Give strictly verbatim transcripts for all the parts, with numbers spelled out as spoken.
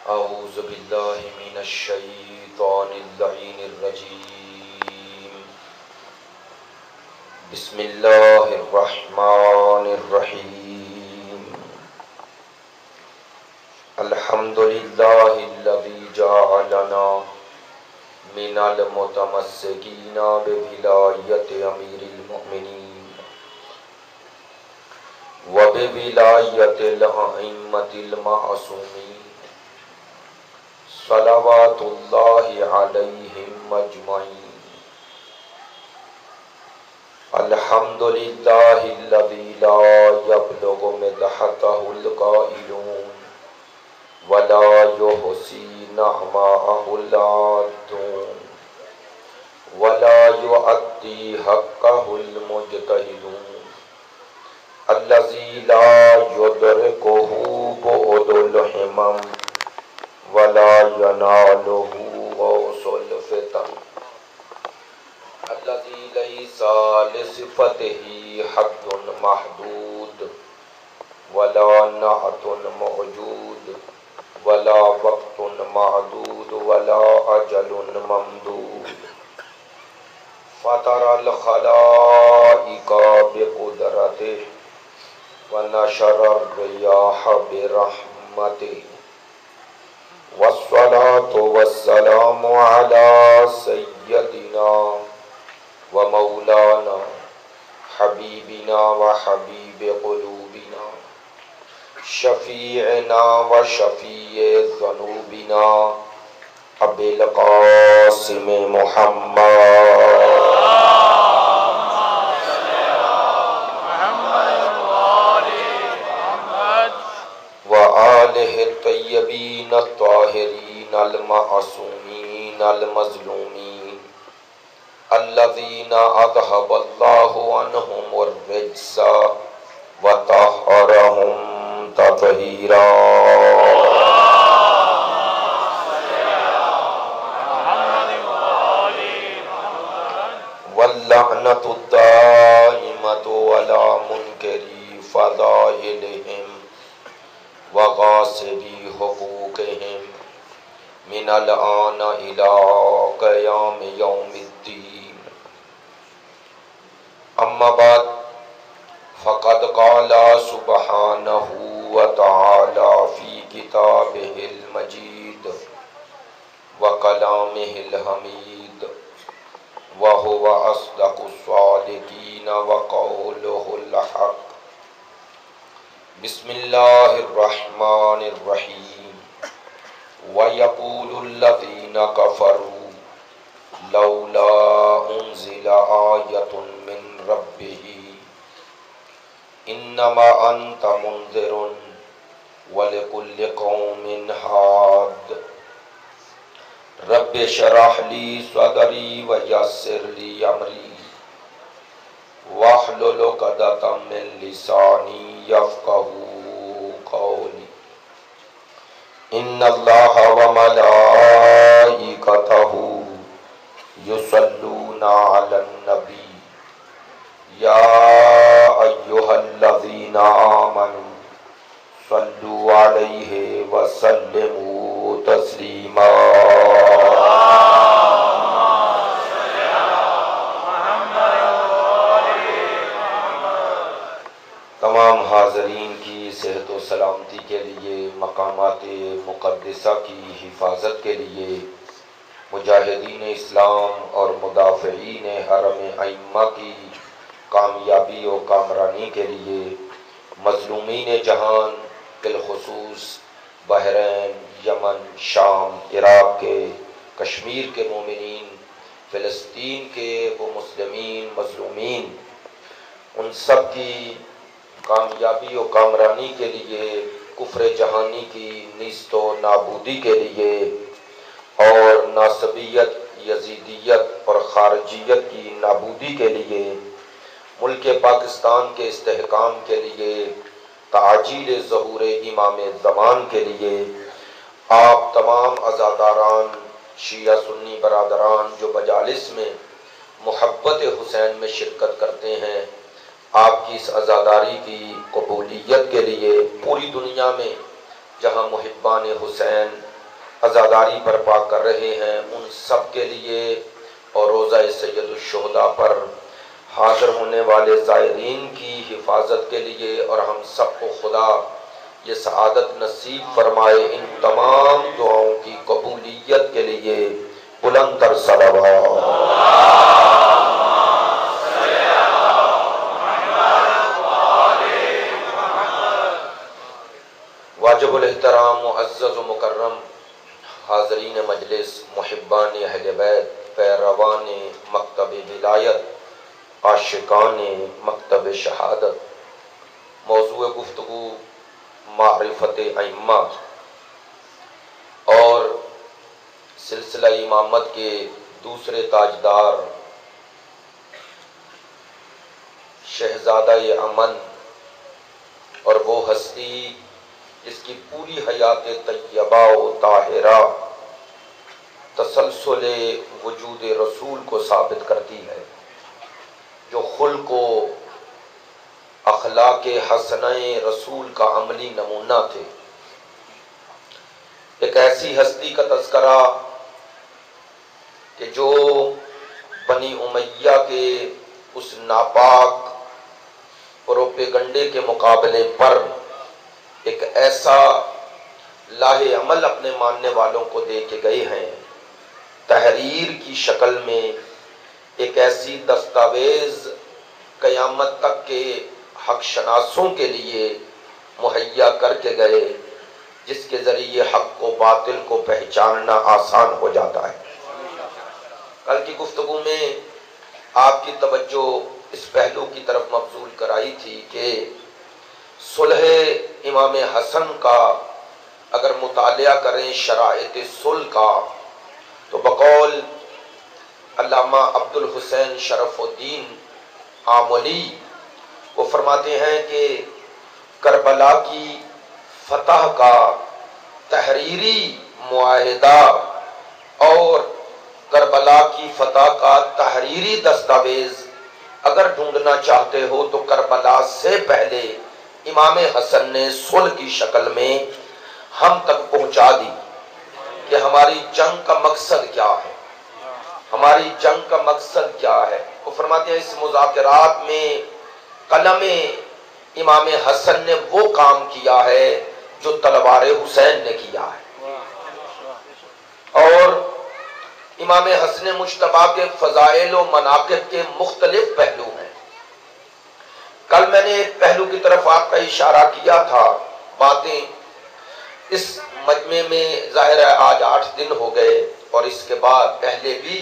اعوذ باللہ من الشیطان اللعین الرجیم بسم اللہ الرحمن الرحیم الحمد للہ الذی جعلنا من المتمسکین بولایت امیر المؤمنین وبولایت الائمة المعصومین صلوات اللہ علیہم اجمعین الحمدللہ الذی لا یبلغ مدحتہ القائلون ولا یحصی نعماءہ العادون ولا یؤدی حقہ المجتہدون الذی لا یدرکہ بعد الہمم ولا ینالہ غوث الفتن الذی لیس لصفتہ حد محدود ولا نعت موجود ولا وقت معدود ولا اجل ممدود فطر الخلائق بقدرتہ ونشر الریاح برحمتہ والصلاة والسلام على سيدنا ومولانا حبيبنا وحبيب قلوبنا شفيعنا وشفيع ذنوبنا أبي القاسم محمد وآلہ الطیبین الطاہرین المعصومین المظلومین الذین اذھب اللہ عنہم الرجس وطہرہم تطہیرا واللعنۃ الدائمۃ علی منکری فضائلہم وغاصبی حقوقہم من الآن الى قیام یوم الدین اما بعد فقد قال سبحانہ وتعالی فی کتابہ المجید وکلامہ الحمید وہو اصدق الصادقین وقولہ الحق بسم اللہ الرحمن الرحیم وَيَقُولُ الَّذِينَ كَفَرُوا لَوْلَا أُنزِلَ آيَةٌ مِّن رَبِّهِ إِنَّمَا أَنْتَ مُنذِرٌ وَلِكُلِّ قَوْمٍ هَادٍ رَبِّ اشْرَحْ لِي صَدْرِي وَيَسِّرْ لِي أَمْرِي وَاحْلُلْ عُقْدَةً مِّن لِّسَانِي يَفْقَهُوا قَوْلِي إِنَّ اللَّهَ وَمَلَائِكَتَهُ يُصَلُّونَ عَلَى النَّبِيِّ يَا أَيُّهَا الَّذِينَ آمَنُوا صَلُّوا عَلَيْهِ وَسَلِّمُوا تَسْلِيمًا تمام حاضرین کی صحت و سلامتی کے لیے، مقامات مقدسہ کی حفاظت کے لیے، مجاہدین اسلام اور مدافعین حرم ائمہ کی کامیابی و کامرانی کے لیے، مظلومین جہان بالخصوص بحرین، یمن، شام، عراق کے، کشمیر کے مومنین، فلسطین کے وہ مسلمین مظلومین، ان سب کی کامیابی و کامرانی کے لیے، کفر جہانی کی نیست و نابودی کے لیے، اور ناصبیت، یزیدیت اور خارجیت کی نابودی کے لیے، ملک پاکستان کے استحکام کے لیے، تعجیل ظہور امام زمان کے لیے، آپ تمام عزاداران، شیعہ سنی برادران جو مجالس میں محبت حسین میں شرکت کرتے ہیں، آپ کی اس عزاداری کی قبولیت کے لیے پوری دنیا میں جہاں محبان حسین عزاداری برپا کر رہے ہیں ان سب کے لیے، اور روضہ سید الشہداء پر حاضر ہونے والے زائرین کی حفاظت کے لیے، اور ہم سب کو خدا یہ سعادت نصیب فرمائے ان تمام دعاؤں کی قبولیت کے لیے بلند تر صلوات۔ واجب الاحترام معزز و مکرم حاضرین مجلس، محبان اہل بیت، پیروان مکتب ولایت، عاشقان مکتب شہادت، موضوع گفتگو معرفت ائمہ اور سلسلہ امامت کے دوسرے تاجدار شہزادہ امن اور وہ ہستی جس کی پوری حیات طیبہ و طاہرہ تسلسل وجود رسول کو ثابت کرتی ہے، جو خلق و اخلاق حسنہ رسول کا عملی نمونہ تھے۔ ایک ایسی ہستی کا تذکرہ کہ جو بنی امیہ کے اس ناپاک پروپیگنڈے کے مقابلے پر ایک ایسا لاہ عمل اپنے ماننے والوں کو دے کے گئے ہیں، تحریر کی شکل میں ایک ایسی دستاویز قیامت تک کے حق شناسوں کے لیے مہیا کر کے گئے، جس کے ذریعے حق و باطل کو پہچاننا آسان ہو جاتا ہے۔ کل کی گفتگو میں آپ کی توجہ اس پہلو کی طرف مبذول کرائی تھی کہ صلح امام حسن کا اگر مطالعہ کریں، شرائط صلح کا، تو بقول علامہ عبد الحسین شرف الدین آملی وہ فرماتے ہیں کہ کربلا کی فتح کا تحریری معاہدہ اور کربلا کی فتح کا تحریری دستاویز اگر ڈھونڈنا چاہتے ہو تو کربلا سے پہلے امام حسن نے صلح کی شکل میں ہم تک پہنچا دی کہ ہماری جنگ کا مقصد کیا ہے، ہماری جنگ کا مقصد کیا ہے۔ وہ فرماتے ہیں اس مذاکرات میں قلم امام حسن نے وہ کام کیا ہے جو تلوار حسین نے کیا ہے، اور امام حسن مجتبیٰ کے فضائل و مناقب کے مختلف پہلو ہیں۔ کل میں نے ایک پہلو کی طرف آپ کا اشارہ کیا تھا، باتیں اس مجمع میں ظاہر ہے آج آٹھ دن ہو گئے، اور اس کے بعد پہلے بھی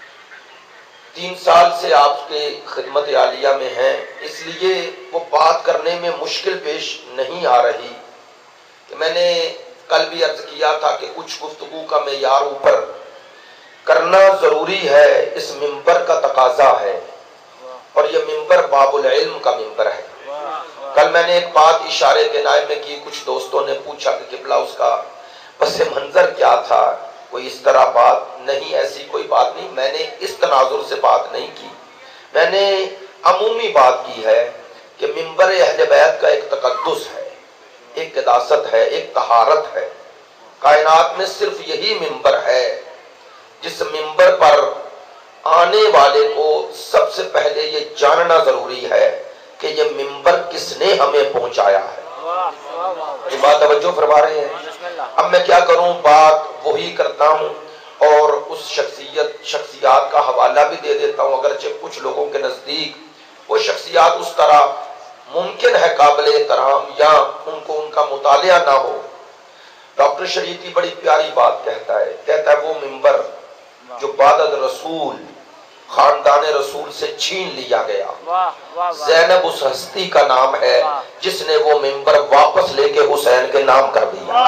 تین سال سے آپ کے خدمت عالیہ میں ہیں، اس لیے وہ بات کرنے میں مشکل پیش نہیں آ رہی کہ میں نے کل بھی عرض کیا تھا کہ کچھ گفتگو کا معیار اوپر کرنا ضروری ہے، اس منبر کا تقاضا ہے، اور یہ منبر باب العلم کا منبر ہے۔ کل میں نے ایک بات اشارے کے نائب میں کی، کچھ دوستوں نے پوچھا کہ قبلہ اس کا پس منظر کیا تھا، کوئی اس طرح بات نہیں، ایسی کوئی بات نہیں، میں نے اس تناظر سے بات نہیں کی، میں نے عمومی بات کی ہے کہ منبر اہل بیت کا ایک تقدس ہے، ایک قداست ہے، ایک طہارت ہے۔ کائنات میں صرف یہی منبر ہے جس منبر پر آنے والے کو سب سے پہلے یہ جاننا ضروری ہے کہ یہ منبر کس نے ہمیں پہنچایا ہے۔ یہ بات توجہ فرما رہے ہیں؟ اب میں کیا کروں، بات وہی کرتا ہوں اور اس شخصیت شخصیات کا حوالہ بھی دے دیتا ہوں، اگرچہ کچھ لوگوں کے نزدیک وہ شخصیات اس طرح ممکن ہے قابل احترام یا ان کو ان کا مطالعہ نہ ہو۔ ڈاکٹر شریعتی بڑی پیاری بات کہتا ہے، کہتا ہے وہ منبر جو بعد رسول خاندان رسول سے چھین لیا گیا، زینب اس ہستی کا نام ہے جس نے وہ منبر واپس لے کے حسین کے نام کر دیا۔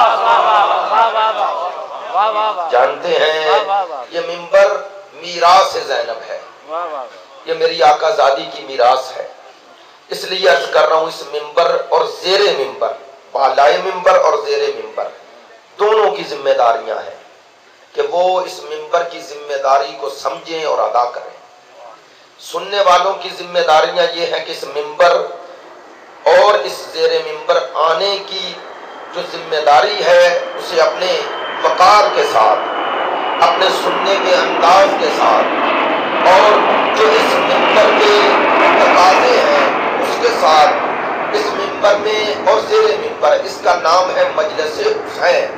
جانتے ہیں یہ منبر میراث زینب ہے، یہ میری آقا زادی کی میراث ہے، اس لیے عرض کر رہا ہوں اس منبر اور زیر منبر، بالائے منبر اور زیر منبر دونوں کی ذمہ داریاں ہیں کہ وہ اس منبر کی ذمہ داری کو سمجھیں اور ادا کریں۔ سننے والوں کی ذمہ داریاں یہ ہیں کہ اس منبر اور اس زیر منبر آنے کی جو ذمہ داری ہے اسے اپنے وقار وقار کے ساتھ، اپنے سننے کے انداز کے ساتھ، اور جو اس منبر کے تقاضے ہیں اس کے ساتھ اس منبر میں اور زیر منبر، اس کا نام ہے مجلس حسین۔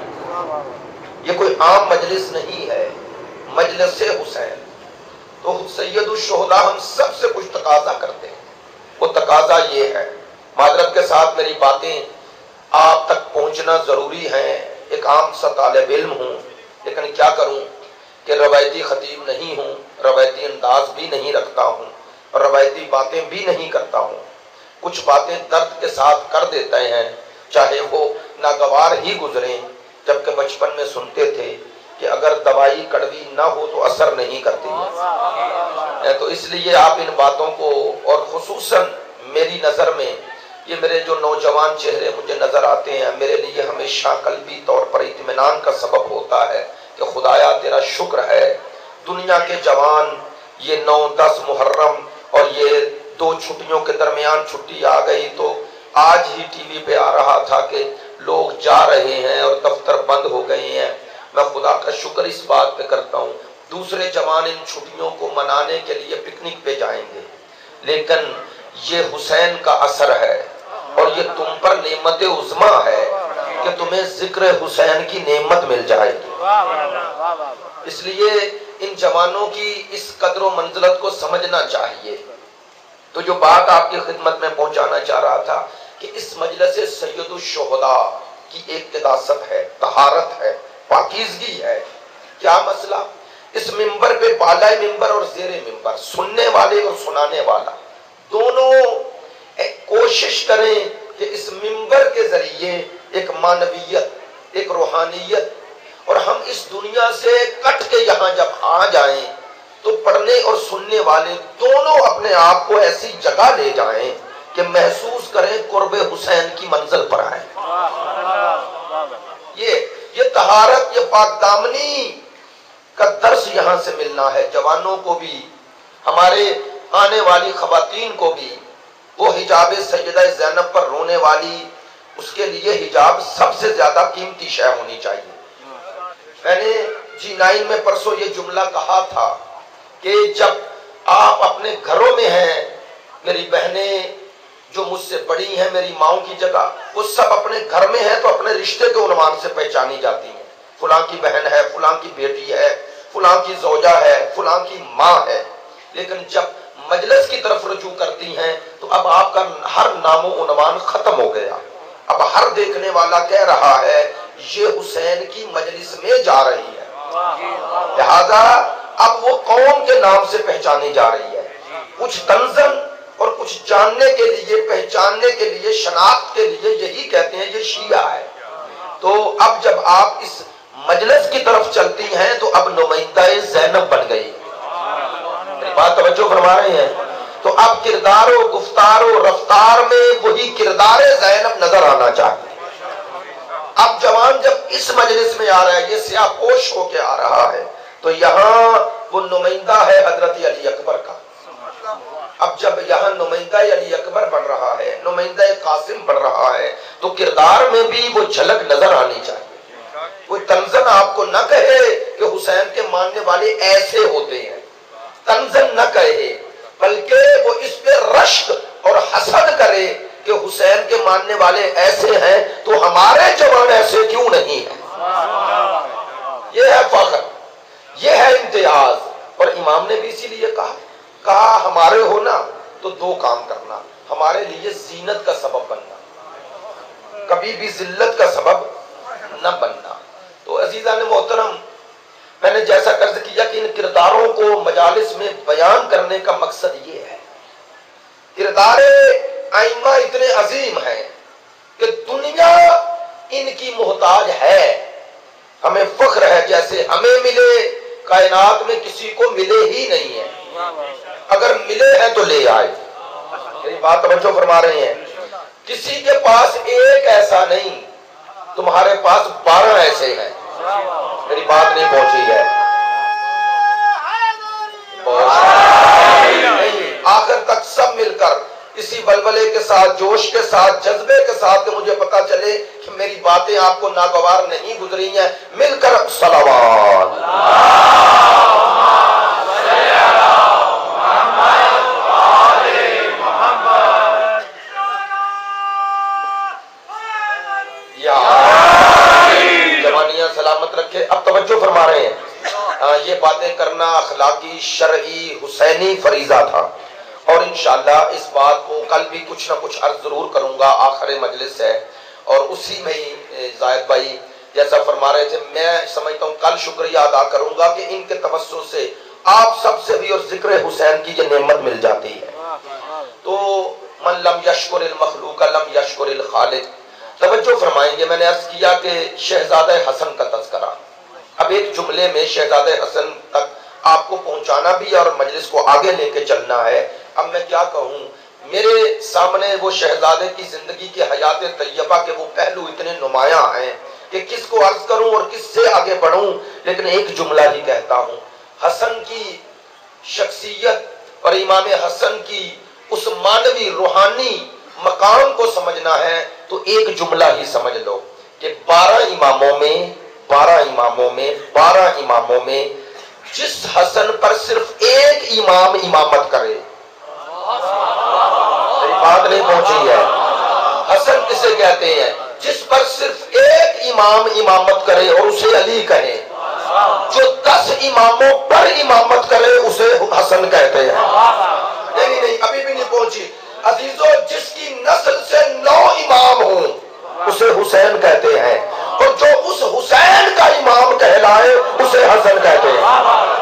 یہ کوئی عام مجلس نہیں ہے، مجلس حسین۔ تو سید الشہداء ہم سب سے کچھ تقاضا کرتے ہیں، وہ تقاضا یہ ہے۔ معذرت کے ساتھ میری باتیں آپ تک پہنچنا ضروری ہے، ایک عام سا طالب علم ہوں، لیکن کیا کروں کہ روایتی خطیب نہیں ہوں، روایتی انداز بھی نہیں رکھتا ہوں، اور روایتی باتیں بھی نہیں کرتا ہوں۔ کچھ باتیں درد کے ساتھ کر دیتے ہیں، چاہے وہ ناگوار ہی گزریں، جبکہ بچپن میں سنتے تھے کہ اگر دوائی کڑوی نہ ہو تو اثر نہیں کرتی ہے۔ تو اس لیے آپ ان باتوں کو، اور خصوصاً میری نظر میں یہ میرے جو نوجوان چہرے مجھے نظر آتے ہیں، میرے لیے ہمیشہ قلبی طور پر اطمینان کا سبب ہوتا ہے کہ خدایا تیرا شکر ہے، دنیا کے جوان یہ نو دس محرم اور یہ دو چھٹیوں کے درمیان چھٹی آ گئی تو آج ہی ٹی وی پہ آ رہا تھا کہ لوگ جا رہے ہیں اور دفتر بند ہو گئے ہیں۔ میں خدا کا شکر اس بات پہ کرتا ہوں، دوسرے جوان ان چھٹیوں کو منانے کے لیے پکنک پہ جائیں گے، لیکن یہ حسین کا اثر ہے، اور یہ تم پر نعمت عظمیٰ ہے کہ تمہیں ذکر حسین کی نعمت مل جائے گی۔ اس لیے ان جوانوں کی اس قدر و منزلت کو سمجھنا چاہیے۔ تو جو بات آپ کی خدمت میں پہنچانا چاہ رہا تھا کہ اس مجلس سید الشہداء کی ایک قداست ہے، طہارت ہے، پاکیزگی ہے۔ کیا مسئلہ؟ اس منبر پہ بالائے منبر اور زیر منبر سننے والے اور سنانے والا دونوں کوشش کریں کہ اس منبر کے ذریعے ایک معنویت، ایک روحانیت، اور ہم اس دنیا سے کٹ کے یہاں جب آ جائیں تو پڑھنے اور سننے والے دونوں اپنے آپ کو ایسی جگہ لے جائیں کہ محسوس کریں قرب حسین کی منزل پر آئیں۔ یہ یہ طہارت، یہ پاک دامنی کا درس یہاں سے ملنا ہے جوانوں کو بھی، ہمارے آنے والی خواتین کو بھی۔ وہ حجاب سیدہ زینب پر رونے والی، اس کے لیے حجاب سب سے زیادہ قیمتی شے ہونی چاہیے۔ میں نے جی نائن میں پرسوں یہ جملہ کہا تھا کہ جب آپ اپنے گھروں میں ہیں، میری بہنیں جو مجھ سے بڑی ہیں میری ماؤں کی جگہ، وہ سب اپنے گھر میں ہیں تو اپنے رشتے کے عنوان سے پہچانی جاتی ہیں، فلاں کی بہن ہے، فلاں کی بیٹی ہے، فلاں کی زوجہ ہے، فلاں کی ماں ہے۔ لیکن جب مجلس کی طرف رجوع کرتی ہیں تو اب آپ کا ہر نام و عنوان ختم ہو گیا۔ اب ہر دیکھنے والا کہہ رہا ہے یہ حسین کی مجلس میں جا رہی ہے، لہذا اب وہ قوم کے نام سے پہچانی جا رہی ہے۔ کچھ تنزن اور کچھ جاننے کے لیے، پہچاننے کے لیے، شناخت کے لیے یہی کہتے ہیں یہ شیعہ ہے۔ تو اب جب آپ اس مجلس کی طرف چلتی ہیں تو اب نمائندہ زینب بن گئی۔ میری بات توجہ فرما رہے ہیں؟ تو اب کردار و گفتار و رفتار میں وہی کردار زینب نظر آنا چاہیے۔ اب جوان جب اس مجلس میں آ رہا ہے، یہ سیاہ پوش ہو کے آ رہا ہے، تو یہاں وہ نمائندہ ہے حضرت علی اکبر کا۔ اب جب یہاں نمائندہ علی اکبر بن رہا ہے، نمائندہ قاسم بن رہا ہے، تو کردار میں بھی وہ جھلک نظر آنی چاہیے۔ کوئی تنزن آپ کو نہ کہے کہ حسین کے ماننے والے ایسے ہوتے ہیں، تنزن نہ کہے، بلکہ وہ اس پہ رشک اور حسد کرے کہ حسین کے ماننے والے ایسے ہیں تو ہمارے جوان ایسے کیوں نہیں ہیں۔ یہ ہے فخر، یہ ہے امتیاز۔ اور امام نے بھی اسی لیے کہا کہا ہمارے ہونا تو دو کام کرنا، ہمارے لیے زینت کا سبب بننا، کبھی بھی ذلت کا سبب نہ بننا۔ تو عزیزان محترم، میں نے جیسا قرض کیا کہ ان کرداروں کو مجالس میں بیان کرنے کا مقصد یہ ہے۔ کردار ائمہ اتنے عظیم ہیں کہ دنیا ان کی محتاج ہے۔ ہمیں فخر ہے جیسے ہمیں ملے، کائنات میں کسی کو ملے ہی نہیں ہے، اگر ملے ہیں تو لے آئے۔ میری بات توجہ فرما رہے ہیں؟ کسی کے پاس ایک ایسا نہیں، تمہارے پاس بارہ ایسے ہیں۔ میری بات نہیں پہنچی ہے؟ آخر تک سب مل کر اسی ولولے کے ساتھ، جوش کے ساتھ، جذبے کے ساتھ کہ مجھے پتا چلے کہ میری باتیں آپ کو ناگوار نہیں گزری ہیں، مل کر صلوات جوانیاں سلامت رکھے۔ اب توجہ فرما رہے ہیں، آ, یہ باتیں کرنا اخلاقی، شرعی، حسینی فریضہ تھا، اور انشاءاللہ اس بات کو کل بھی کچھ نہ کچھ عرض ضرور کروں گا، آخر مجلس ہے، اور اسی میں ہی زاہد بھائی جیسا فرما رہے تھے، میں سمجھتا ہوں کل شکریہ ادا کروں گا کہ ان کے توسط سے آپ سب سے بھی اور ذکر حسین کی یہ نعمت مل جاتی ہے۔ تو من لم یشکر المخلوق لم یشکر الخالق، توجہ فرمائیں گے۔ میں نے عرض کیا کہ شہزادہ حسن کا تذکرہ، اب ایک جملے میں شہزادہ حسن تک آپ کو پہنچانا بھی اور مجلس کو آگے لے کے چلنا ہے۔ اب میں کیا کہوں، میرے سامنے وہ شہزادے کی زندگی کے حیات طیبہ کے وہ پہلو اتنے نمایاں ہیں کہ کس کو عرض کروں اور کس سے آگے بڑھوں، لیکن ایک جملہ ہی کہتا ہوں۔ حسن کی شخصیت اور امام حسن کی اس مانوی روحانی مقام کو سمجھنا ہے تو ایک جملہ ہی سمجھ لو کہ بارہ اماموں میں بارہ اماموں میں بارہ اماموں میں جس حسن پر صرف ایک امام امامت کرے، بات نہیں پہنچی ہے، حسن کسے کہتے ہیں؟ جس پر صرف ایک امام امامت کرے اور اسے علی کہیں، جو دس اماموں پر امامت کرے اسے حسن کہتے ہیں۔ نہیں نہیں ابھی بھی نہیں پہنچی عزیزو، جس کی نسل سے نو امام ہوں اسے حسین کہتے ہیں، اور جو اس حسین کا امام کہلائے اسے حسن کہتے ہیں۔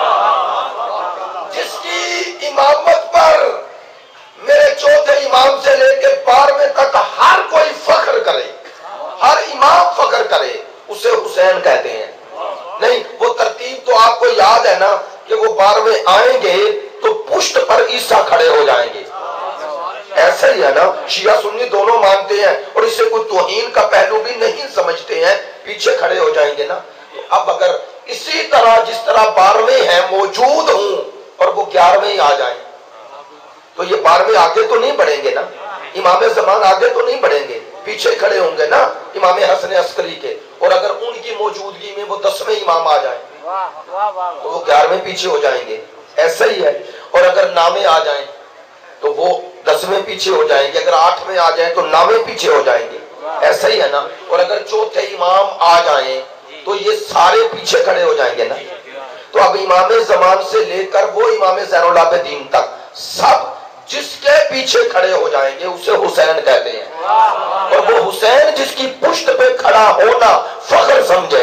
جس کی امامت پر میرے چوتھے امام سے لے کے بارہویں تک ہر کوئی فخر کرے، ہر امام فخر کرے، اسے حسین کہتے ہیں۔ نہیں وہ ترتیب تو آپ کو یاد ہے نا کہ وہ بارہویں آئیں گے تو پشت پر عیسیٰ کھڑے ہو جائیں گے، ایسا ہی ہے نا، شیعہ سنی دونوں مانتے ہیں اور اسے کوئی توہین کا پہلو بھی نہیں سمجھتے ہیں، پیچھے کھڑے ہو جائیں گے نا۔ تو اب اگر اسی طرح جس طرح بارہویں ہیں موجود ہوں اور وہ گیارہویں آ جائیں تو یہ بارہویں آگے تو نہیں بڑھیں گے نا، امام زمان آگے تو نہیں بڑھیں گے، پیچھے کھڑے ہوں گے نا امام حسن عسکری کے، اور اگر ان کی موجودگی میں وہ دسویں امام آ جائیں تو وہ گیارہویں پیچھے ہو جائیں گے، ایسا ہی ہے۔ اور اگر نامے آ جائیں تو وہ دسویں پیچھے ہو جائیں گے، اگر آٹھویں آ جائیں تو نامے پیچھے ہو جائیں گے، ایسا ہی ہے نا۔ اور اگر چوتھے امام آ جائیں تو یہ سارے پیچھے کھڑے ہو جائیں گے نا۔ تو اب امام زمان سے لے کر وہ امام زین العابدین تک سب جس کے پیچھے کھڑے ہو جائیں گے اسے حسین کہتے ہیں، اور وہ حسین جس کی پشت پہ کھڑا ہونا فخر سمجھے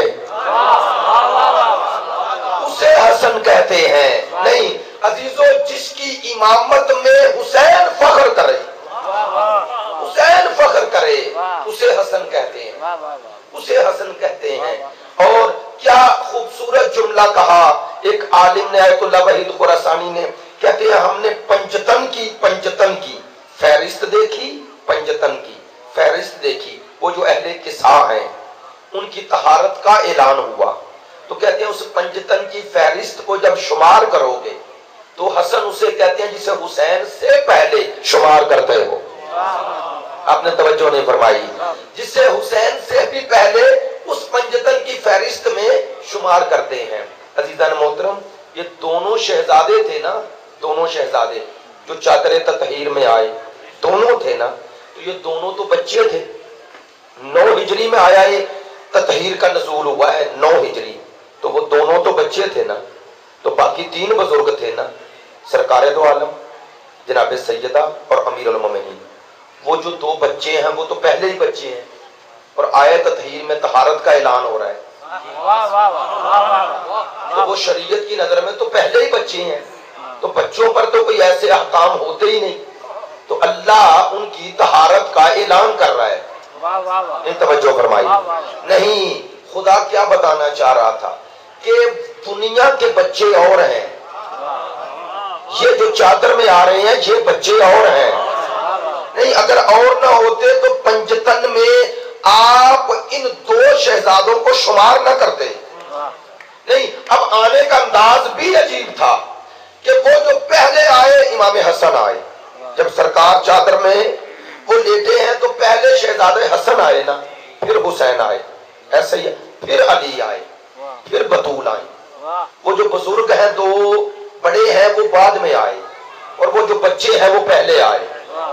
اسے حسن کہتے ہیں۔ نہیں عزیزو، جس کی امامت میں حسین فخر کرے حسین فخر کرے اسے حسن کہتے ہیں، اسے حسن کہتے ہیں۔ اور کیا خوبصورت جملہ کہا ایک عالم نے، آیت اللہ وحید خراسانی نے، کہتے ہیں ہم نے پنجتن کی پنجتن کی فہرست دیکھی، پنجتن کی فہرست دیکھی، وہ جو اہل قصاء ہیں ان کی طہارت کا اعلان ہوا، تو کہتے ہیں اس پنجتن کی فہرست کو جب شمار کرو گے تو حسن اسے کہتے ہیں جسے حسین سے پہلے شمار کرتے ہو۔ آپ نے توجہ نہیں فرمائی، جسے حسین سے بھی پہلے اس پنجتن کی فہرست میں شمار کرتے ہیں۔ عزیزان محترم، یہ دونوں شہزادے تھے نا، دونوں شہزادے جو چادر تطہیر میں آئے دونوں تھے نا، تو یہ دونوں تو بچے تھے۔ نو ہجری میں آیا یہ تطہیر کا نزول ہوا ہے، نو ہجری، تو وہ دونوں تو بچے تھے نا۔ تو باقی تین بزرگ تھے نا، سرکار دو عالم جناب سیدہ اور امیر المومنین، وہ جو دو بچے ہیں وہ تو پہلے ہی بچے ہیں، اور آیت تطہیر میں طہارت کا اعلان ہو رہا ہے، تو وہ شریعت کی نظر میں تو پہلے ہی بچے ہیں، تو بچوں پر تو کوئی ایسے احکام ہوتے ہی نہیں، تو اللہ ان کی طہارت کا اعلان کر رہا ہے۔ نہیں توجہ فرمائی، نہیں خدا کیا بتانا چاہ رہا تھا کہ دنیا کے بچے اور ہیں، یہ جو چادر میں آ رہے ہیں یہ بچے اور ہیں۔ نہیں اگر اور نہ ہوتے تو پنجتن میں آپ ان دو شہزادوں کو شمار نہ کرتے۔ نہیں اب آنے کا انداز بھی عجیب تھا کہ وہ جو پہلے آئے امام حسن آئے، جب سرکار چادر میں وہ لیٹے ہیں تو پہلے شہزادے حسن آئے نا، پھر حسین آئے، ایسے ہی ہے، پھر علی آئے، پھر بطول آئے. وہ جو بزرگ ہیں دو بڑے ہیں وہ بعد میں آئے، اور وہ جو بچے ہیں وہ پہلے آئے.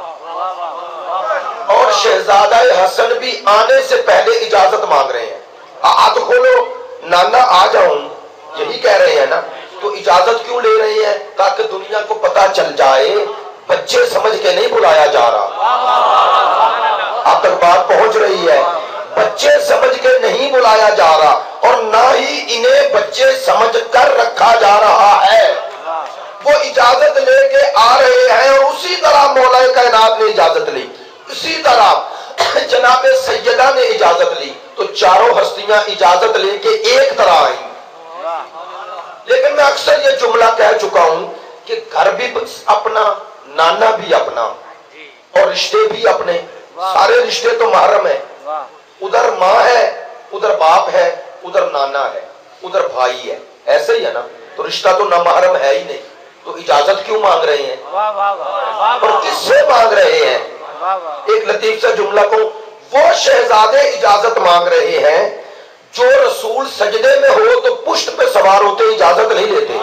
اور شہزادہ حسن بھی آنے سے پہلے اجازت مانگ رہے ہیں. آج کھولو نانا آ جاؤں، یہی کہہ رہے ہیں نا. تو اجازت کیوں لے رہے ہیں؟ تاکہ دنیا کو پتا چل جائے بچے سمجھ کے نہیں بلایا جا رہا. آپ تک بات پہنچ رہی ہے؟ بچے سمجھ کے نہیں بلایا جا رہا، اور نہ ہی انہیں بچے سمجھ کر رکھا جا رہا ہے. وہ اجازت لے کے آ رہے ہیں، اور اسی طرح مولا کائنات نے اجازت لی، اسی طرح جناب سیدہ نے اجازت لی. تو چاروں ہستیاں اجازت لے کے ایک طرح آئیں. لیکن میں اکثر یہ جملہ کہہ چکا ہوں کہ گھر بھی اپنا، نانا بھی اپنا، اور رشتے بھی اپنے. سارے رشتے تو محرم ہیں. ادھر ماں ہے، ادھر باپ ہے، ادھر نانا ہے، ادھر بھائی ہے، ایسے ہی ہے نا. تو رشتہ تو نہ محرم ہے ہی نہیں. تو اجازت کیوں مانگ رہے ہیں اور کس سے مانگ رہے ہیں؟ ایک لطیف سا جملہ کو، وہ شہزادے اجازت مانگ رہے ہیں جو رسول سجدے میں ہو تو پشت پہ سوار ہوتے اجازت نہیں لیتے.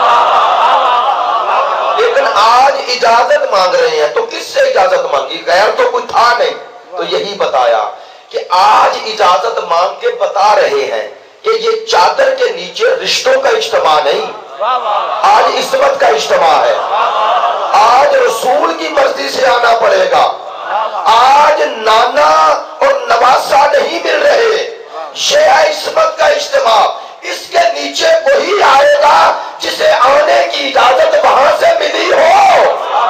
لیکن آج اجازت مانگ رہے ہیں. تو کس سے اجازت مانگی؟ غیر تو کوئی تھا نہیں. تو یہی بتایا کہ آج اجازت مانگ کے بتا رہے ہیں کہ یہ چادر کے نیچے رشتوں کا اجتماع نہیں، آج عصمت کا اجتماع ہے. آج رسول کی مرضی سے آنا پڑے گا. آج نانا اور نواسا نہیں مل رہے، یہ ہے عصمت کا اجتماع. اس کے نیچے وہی آئے گا جسے آنے کی اجازت وہاں سے ملی ہو.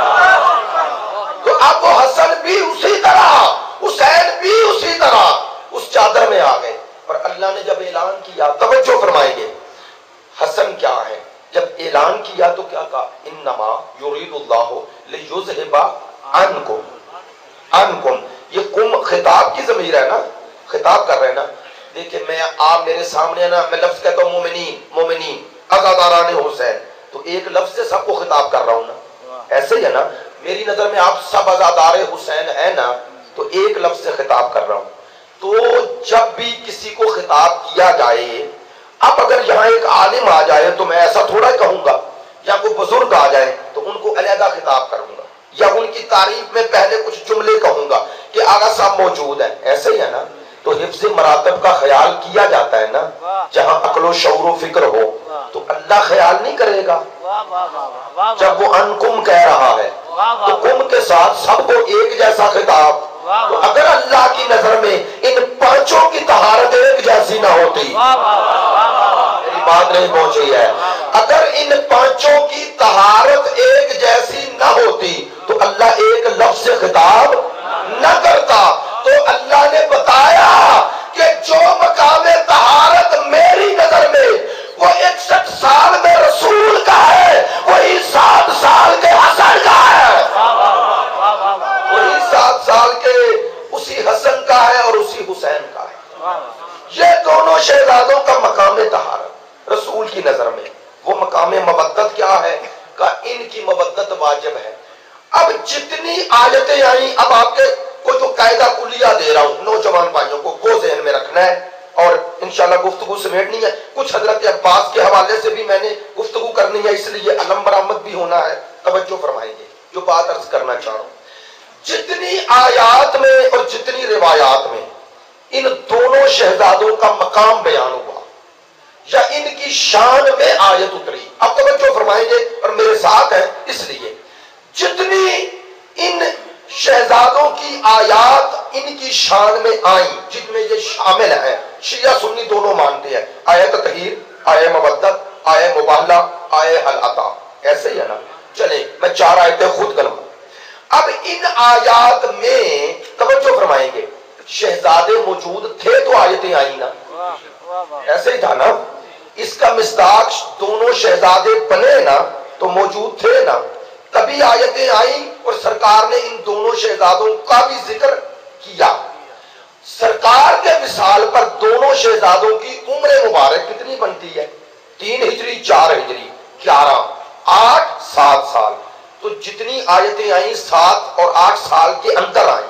تو اب وہ حسن بھی اسی طرح، حسین بھی اسی طرح اس چادر میں آ گئے. اور اللہ نے جب اعلان کیا، توجہ فرمائیں گے حسن کیا ہے. جب اعلان کیا تو کیا کہا؟ انما یرید اللہ لیذھب عنکم عنکم. یہ کم خطاب کی ضمیر ہے نا، خطاب کر رہے ہیں نا. دیکھیں میں آپ میرے سامنے نا، میں لفظ کہتا ہوں مومنین مومنین عزاداران حسین، تو ایک لفظ سے سب کو خطاب کر رہا ہوں نا. ایسے ہی ہے نا، میری نظر میں آپ سب عزادار حسین ہیں نا، تو ایک لفظ سے خطاب کر رہا ہوں. تو جب بھی کسی کو خطاب کیا جائے، اب اگر یہاں ایک عالم آ جائے تو میں ایسا تھوڑا کہوں گا، یا کوئی بزرگ آ جائے تو ان کو علیحدہ خطاب کروں گا، یا ان کی تعریف میں پہلے کچھ جملے کہوں گا کہ آغا صاحب موجود ہیں. ایسے ہی ہے نا. تو حفظ مراتب کا خیال کیا جاتا ہے نا. جہاں عقل و شعور و فکر ہو تو اللہ خیال نہیں کرے گا. جب وہ انکم کہہ رہا ہے تو کم کے ساتھ سب کو ایک جیسا خطاب. تو اگر اللہ کی نظر میں ان پانچوں کی طہارت ایک جیسی نہ ہوتی، میری بات نہیں پہنچی ہے، اگر ان پانچوں کی طہارت ایک جیسی نہ ہوتی تو اللہ ایک لفظ سے خطاب نہ کرتا. تو اللہ نے بتایا کہ جو مقام طہارت میری نظر میں وہ اکسٹھ سال میں رسول کا ہے، وہی سات سال کے حسن کا ہے، وہی سات سال کے اسی حسن کا ہے اور اسی حسین کا ہے. یہ دونوں شہزادوں کا مقام طہارت رسول کی نظر میں. وہ مقام مودت کیا ہے؟ کہ ان کی مودت واجب ہے. اب جتنی آیتیں آئیں، اب آپ کے کو جو قاعدہ کلیہ دے رہا ہوں نوجوان بھائیوں کو وہ ذہن میں رکھنا ہے، اور انشاءاللہ گفتگو سمیٹنی ہے. کچھ حضرت عباس کے حوالے سے بھی میں نے گفتگو کرنی ہے، اس لیے علم برآمد بھی ہونا ہے. توجہ فرمائیں گے جو بات عرض کرنا چاہ رہا ہوں. جتنی آیات میں اور جتنی روایات میں ان دونوں شہزادوں کا مقام بیان ہوا یا ان کی شان میں آیت اتری، اب توجہ فرمائیں گے اور میرے ساتھ ہیں، اس لیے جتنی ان شہزادوں کی آیات ان کی شان میں آئیں، جن میں یہ شامل ہیں، شیعہ سنی دونوں مانتے ہیں، آیہ تطہیر، آیہ مودت، آیہ مباہلہ، آیہ حل عطا. ایسے ہی ہے نا. چلیں میں چار آیتیں خود کروں. اب ان آیات میں توجہ فرمائیں گے شہزادے موجود تھے تو آیتیں آئیں نا، ایسے ہی تھا نا. اس کا مصداق دونوں شہزادے بنے نا تو موجود تھے نا، تبھی آیتیں آئیں اور سرکار نے ان دونوں شہزادوں کا بھی ذکر کیا. سرکار کے وصال پر دونوں شہزادوں کی عمر مبارک کتنی بنتی ہے؟ تین ہجری، چار ہجری، گیارہ، آٹھ، سات سال. تو جتنی آیتیں آئیں سات اور آٹھ سال کے اندر آئیں.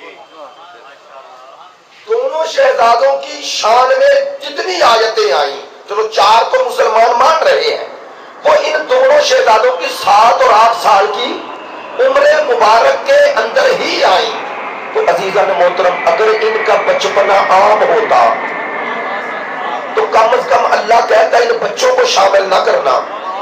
دونوں شہزادوں کی شان میں جتنی آیتیں آئیں، چلو چار تو مسلمان مان رہے ہیں، وہ ان دونوں شہزادوں کی سات اور آٹھ سال کی عمر مبارک کے اندر ہی آئیں. تو عزیزان محترم، اگر ان کا بچپنا عام ہوتا تو کم از کم اللہ کہتا ہے ان بچوں کو شامل نہ کرنا،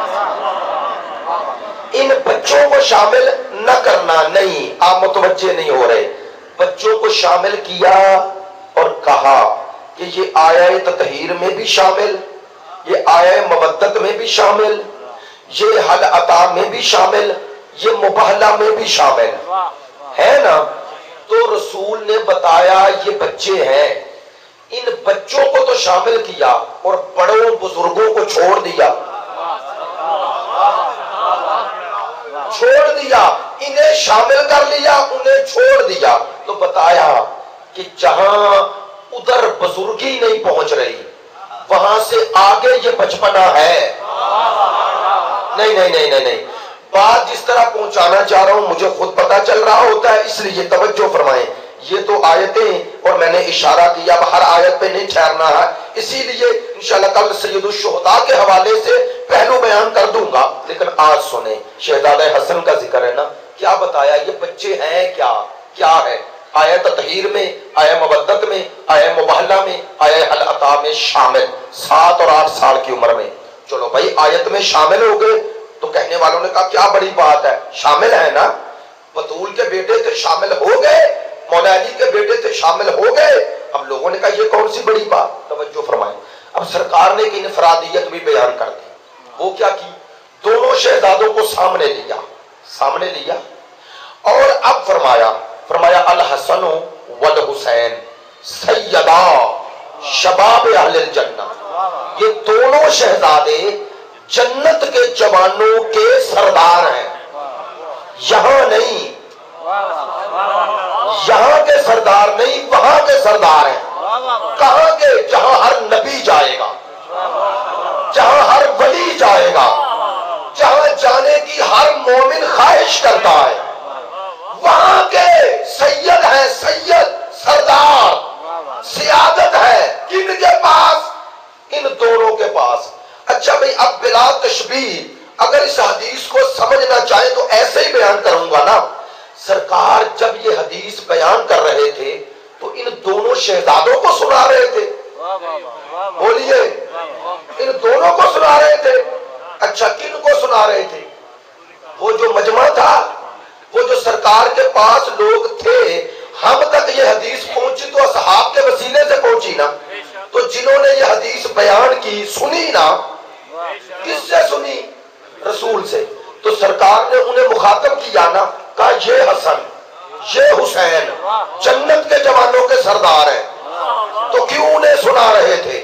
ان بچوں کو شامل نہ کرنا. نہیں، آپ متوجہ نہیں ہو رہے. بچوں کو شامل کیا اور کہا کہ یہ آیہ تطہیر میں بھی شامل، یہ آیہ مودت میں بھی شامل، یہ حل عطا میں بھی شامل، یہ مباہلہ میں بھی شامل ہے نا. تو رسول نے بتایا یہ بچے ہیں، ان بچوں کو تو شامل کیا اور بڑوں بزرگوں کو چھوڑ دیا چھوڑ دیا انہیں شامل کر لیا، انہیں چھوڑ دیا. تو بتایا کہ جہاں ادھر بزرگی نہیں پہنچ رہی وہاں سے آگے یہ بچپنا ہے. نہیں نہیں نہیں نہیں نہیں بات جس طرح پہنچانا چاہ رہا ہوں مجھے خود پتا چل رہا ہوتا ہے، اس لیے توجہ فرمائیں. یہ تو آیتیں اور میں نے اشارہ کیا، اب ہر آیت پہ نہیں ٹھہرنا ہے، اسی لیے انشاءاللہ کل سید الشہداء کے حوالے سے پہلو بیان کر دوں گا. لیکن آج سنیں، شہزادہ حسن کا ذکر ہے نا، کیا بتایا یہ بچے ہیں کیا کیا ہے. آیہ تطہیر میں، آیہ مودت میں، آیہ مباہلہ میں، آیہ حل عطا میں شامل، سات اور آٹھ سال کی عمر میں. چلو بھائی آیت میں شامل ہو گئے تو کہنے والوں نے کہا کیا بڑی بات ہے، شامل ہے نا. بطول کے بیٹے تھے شامل ہو گئے، مولا علی کے بیٹے تھے شامل ہو گئے. اب لوگوں نے کہا یہ کون سی بڑی بات. توجہ فرمائیں. اب سرکار نے ایک انفرادیت بھی بیان کر دی. وہ کیا کی؟ دونوں شہزادوں کو سامنے لیا سامنے لیا اور اب فرمایا فرمایا الحسن والحسین سیدا شباب اہل الجنہ. یہ دونوں شہزادے جنت کے جوانوں کے سردار ہیں. یہاں نہیں، یہاں کے سردار نہیں، وہاں کے سردار ہیں. کہاں کے؟ جہاں ہر نبی جائے گا، جہاں ہر ولی جائے گا، جہاں جانے کی ہر مومن خواہش کرتا ہے، وہاں کے سید ہیں، سید سردار سیادت ہے. کن کے پاس؟ ان دونوں کے پاس. اچھا بھئی اب بلا تشبیہ اگر اس حدیث کو سمجھنا چاہیں تو ایسے ہی بیان کروں گا نا. سرکار جب یہ حدیث بیان کر رہے تھے تو ان دونوں شہزادوں کو سنا رہے تھے. بولیے، ان دونوں کو سنا رہے تھے. اچھا کن کو سنا رہے تھے؟ وہ جو مجمع تھا، وہ جو سرکار کے پاس لوگ تھے. ہم تک یہ حدیث پہنچی تو اصحاب کے وسیلے سے پہنچی نا. تو جنہوں نے یہ حدیث بیان کی سنی نا، کس سے سنی؟ رسول سے. تو سرکار نے انہیں مخاطب کیا نا، کہا یہ حسن یہ حسین جنت کے جوانوں کے سردار ہیں. تو کیوں انہیں سنا رہے تھے؟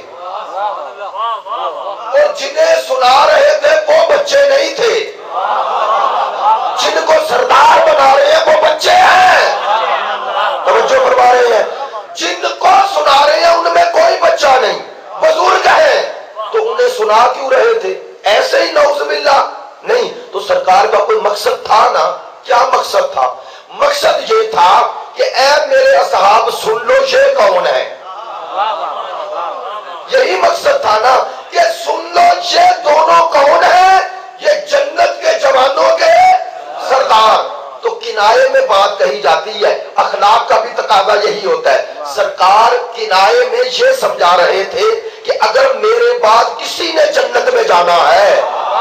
اور جنہیں سنا رہے تھے وہ بچے نہیں تھے، جن کو سردار بنا رہے ہیں وہ بچے ہیں. توجہ فرما رہے ہیں. جن کو سنا رہے ہیں ان میں کوئی بچہ نہیں، بزرگ ہیں. تو انہیں سنا کیوں رہے تھے؟ ایسے ہی نعوذ باللہ نہیں. تو سرکار کا کوئی مقصد تھا نا. کیا مقصد تھا؟ مقصد یہ تھا کہ اے میرے اصحاب سن لو یہ کون ہے. یہی مقصد تھا نا کہ سن لو یہ دونوں کون ہیں، یہ جنت کے جوانوں کے سردار. تو کنائے میں بات کہی جاتی ہے، اخلاق کا بھی تقاضا یہی ہوتا ہے. سرکار کنائے میں یہ سمجھا رہے تھے کہ اگر میرے بعد کسی نے جنت میں جانا ہے،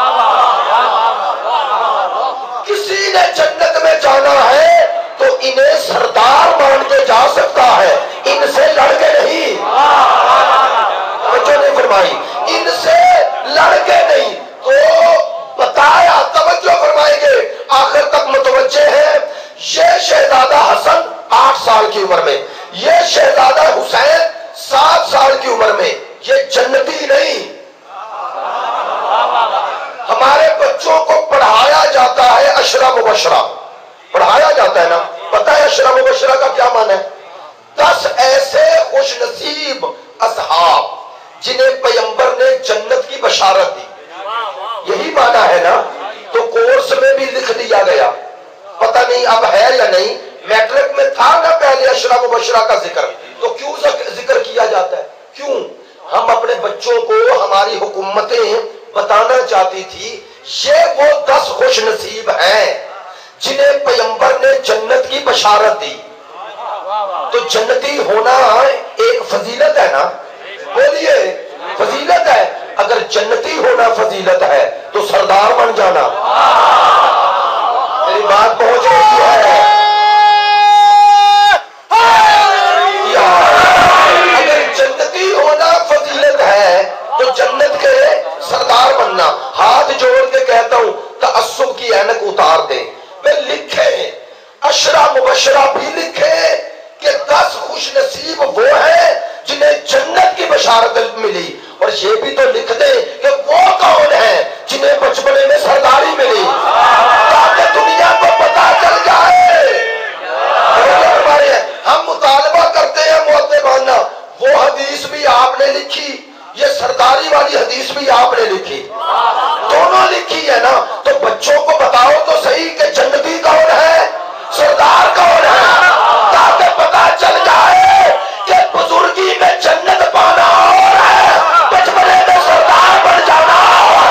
کسی نے جنت میں جانا ہے تو انہیں سردار مان کے جا سکتا ہے، ان سے لڑ کے نہیں. توجہ نہیں فرمائی، ان سے لڑ کے نہیں. تو بتایا، توجہ فرمائیں گے، آخر تک متوجہ ہے. یہ شہزادہ حسن آٹھ سال کی عمر میں، یہ شہزادہ حسین سات سال کی عمر میں، یہ جنتی نہیں. ہمارے بچوں کو پڑھایا جاتا ہے عشرہ مبشرہ، پڑھایا جاتا ہے نا. پتہ ہے عشرہ مبشرہ کا کیا معنی ہے؟ دس ایسے خوش نصیب اصحاب جنہیں پیغمبر نے جنت کی بشارت دی، یہی معنی ہے نا. تو کورس میں بھی لکھ دیا گیا میٹرک میں تھا نا پہلے اشرا مبشرہ کا ذکر، تو کیوں ذکر کیا جاتا ہے؟ کیوں؟ ہم اپنے بچوں کو ہماری حکومتیں بتانا چاہتی تھی یہ وہ دس خوش نصیب ہیں جنہیں پیغمبر نے جنت کی بشارت دی. تو جنتی ہونا ایک فضیلت ہے نا، بولیے فضیلت ہے. اگر جنتی ہونا فضیلت ہے تو سردار بن جانا، میری بات پہنچ رہی ہے؟ اگر جنتی ہونا فضیلت ہے تو جنت کے سردار بننا. ہاتھ جوڑ کے کہتا ہوں تعصب کی اینک اتار دیں. میں لکھے اشرا مبشرہ بھی لکھے کہ دس خوش نصیب وہ ہیں جنہیں جنت کی بشارت ملی، اور یہ بھی تو لکھ دیں کہ وہ کون ہیں جنہیں بچپنے میں سرداری ملی، تاکہ دنیا کو پتا چل جائے. ہمارے ہم مطالبہ کرتے ہیں مؤدبانہ، وہ حدیث بھی آپ نے لکھی، یہ سرداری والی حدیث بھی آپ نے لکھی، دونوں لکھی ہے نا. تو بچوں کو بتاؤ تو صحیح کہ جنتی کون ہے، سردار کون ہے، تاکہ پتا چل جائے کہ بزرگی میں جنت پانا اور ہے، بچپنے میں سردار بن جانا اور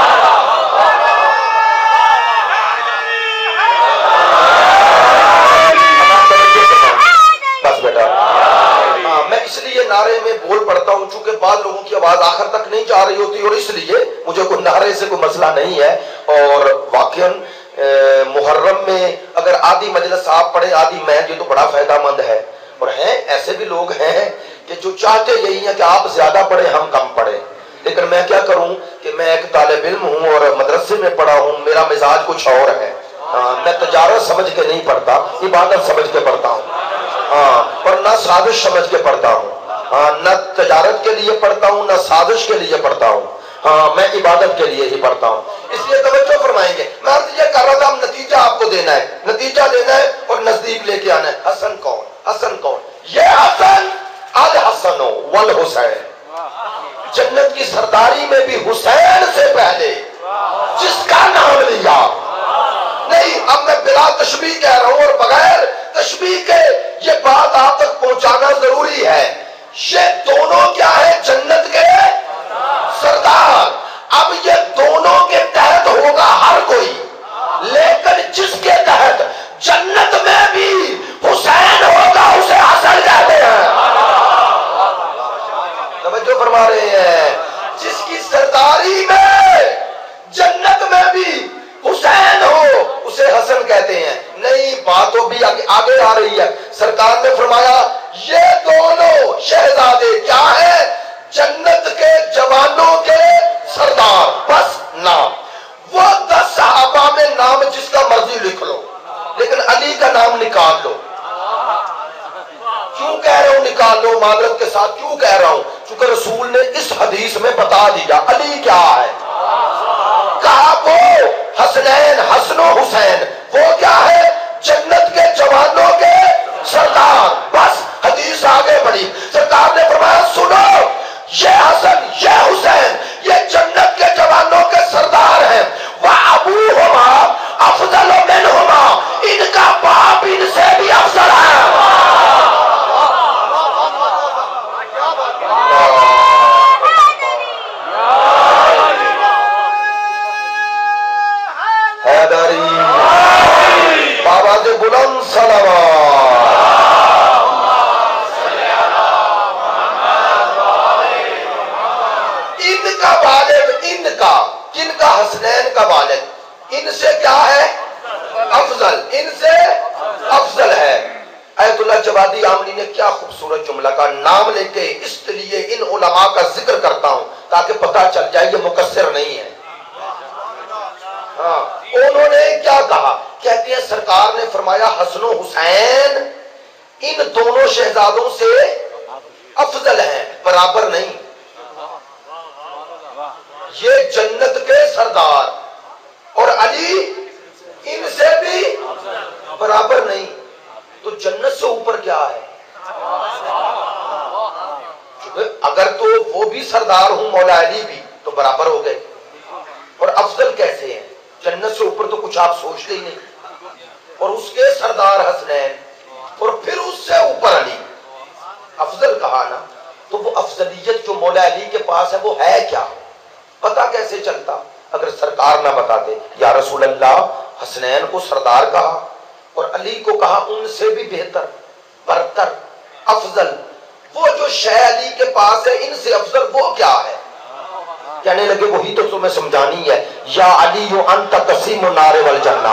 ہے. بس بیٹا، ہاں میں اس لیے نعرے میں بول پڑتا ہوں چونکہ بعض لوگوں کی آواز آخر تک نہیں جا رہی ہوتی، اور اس لیے مجھے کوئی نعرے سے کوئی مسئلہ نہیں ہے. اور واقعاً محرم میں اگر آدھی مجلس آپ پڑھیں آدھی میں، یہ تو بڑا فائدہ مند ہے. اور ہیں ایسے بھی لوگ ہیں کہ جو چاہتے یہی ہیں کہ آپ زیادہ پڑھیں ہم کم پڑھیں، لیکن میں کیا کروں کہ میں ایک طالب علم ہوں اور مدرسے میں پڑھا ہوں، میرا مزاج کچھ اور ہے. میں تجارت سمجھ کے نہیں پڑھتا، عبادت سمجھ کے پڑھتا ہوں، ہاں، اور نہ سازش سمجھ کے پڑھتا ہوں. ہاں، نہ تجارت کے لیے پڑھتا ہوں نہ سازش کے لیے پڑھتا ہوں، ہاں میں عبادت کے لیے ہی پڑھتا ہوں. اس لیے توجہ فرمائیں گے. میں عرض یہ کر رہا تھا نتیجہ آپ کو دینا ہے، نتیجہ دینا ہے اور نزدیک لے کے آنا ہے. حسن کون؟ حسن کون؟ یہ حسن الحسن والحسین. جنت کی سرداری میں بھی حسین سے پہلے جس کا نام لیا نہیں. اب میں بلا تشبیہ کہہ رہا ہوں اور بغیر تشبیہ کے یہ بات آپ تک پہنچانا ضروری ہے. یہ دونوں کیا ہے؟ جنت کے سردار. اب یہ دونوں کے تحت ہوگا ہر کوئی، لیکن جس کے تحت جنت میں بھی حسین ہوگا اسے حسن کہتے ہیں. توجہ فرما رہے ہیں؟ جس کی سرداری میں جنت میں بھی حسین ہو اسے حسن کہتے ہیں. نہیں، باتوں بھی آگے, آگے آ رہی ہے. سرکار نے فرمایا یہ دونوں شہزادے کیا ہیں؟ جنت کے جوانوں کے سردار. بس نام وہ دس صحابہ میں نام جس کا مرضی لکھ لو، لیکن علی کا نام نکال لو. کیوں کہہ رہا ہوں نکال لو؟ معذرت کے ساتھ کیوں کہہ رہا ہوں؟ چونکہ رسول نے اس حدیث میں بتا دیا علی کیا ہے. کہا وہ حسنین، حسن و حسین، وہ کیا ہے؟ جنت کے جوانوں کے سردار. بس حدیث آگے بڑھی. سرکار نے فرمایا سنو، یہ حسن یہ حسین یہ جنت کے جوانوں کے سردار ہیں. وَأَبُوهُمَا أَفْضَلُ مِنْهُمَا، ان کا باپ ان سے بھی افضل ہے. حیدری بابا سے بلند صلوات. ان کا والد، ان کا کن کا؟ حسنین کا والد ان سے کیا ہے؟ افضل، ان سے افضل ہے. ایت اللہ جوادی آمنی نے کیا خوبصورت جملہ کا نام لے کے اس لیے ان علماء کا ذکر کرتا ہوں تاکہ پتہ چل جائے یہ مقصر نہیں ہے. ہاں، انہوں نے کیا کہا؟ کہتے ہیں سرکار نے فرمایا حسن و حسین ان دونوں شہزادوں سے افضل ہیں، برابر نہیں. یہ جنت کے سردار اور علی ان سے بھی برابر نہیں. تو جنت سے اوپر کیا ہے؟ اگر تو وہ بھی سردار ہوں مولا علی بھی تو برابر ہو گئے، اور افضل کیسے ہیں؟ جنت سے اوپر تو کچھ آپ سوچتے ہی نہیں. اور اس کے سردار حسنین اور پھر اس سے اوپر علی افضل کہا نا، تو وہ افضلیت جو مولا علی کے پاس ہے وہ ہے کیا؟ پتہ کیسے چلتا اگر سرکار نہ بتاتے؟ یا رسول اللہ حسنین کو سردار کہا اور علی کو کہا ان سے بھی بہتر، برتر، افضل، وہ جو شے علی کے پاس ہے ان سے افضل وہ کیا ہے؟ کہنے لگے وہی تو تمہیں سمجھانی ہے، یا علی انت قسیم النار والجنہ،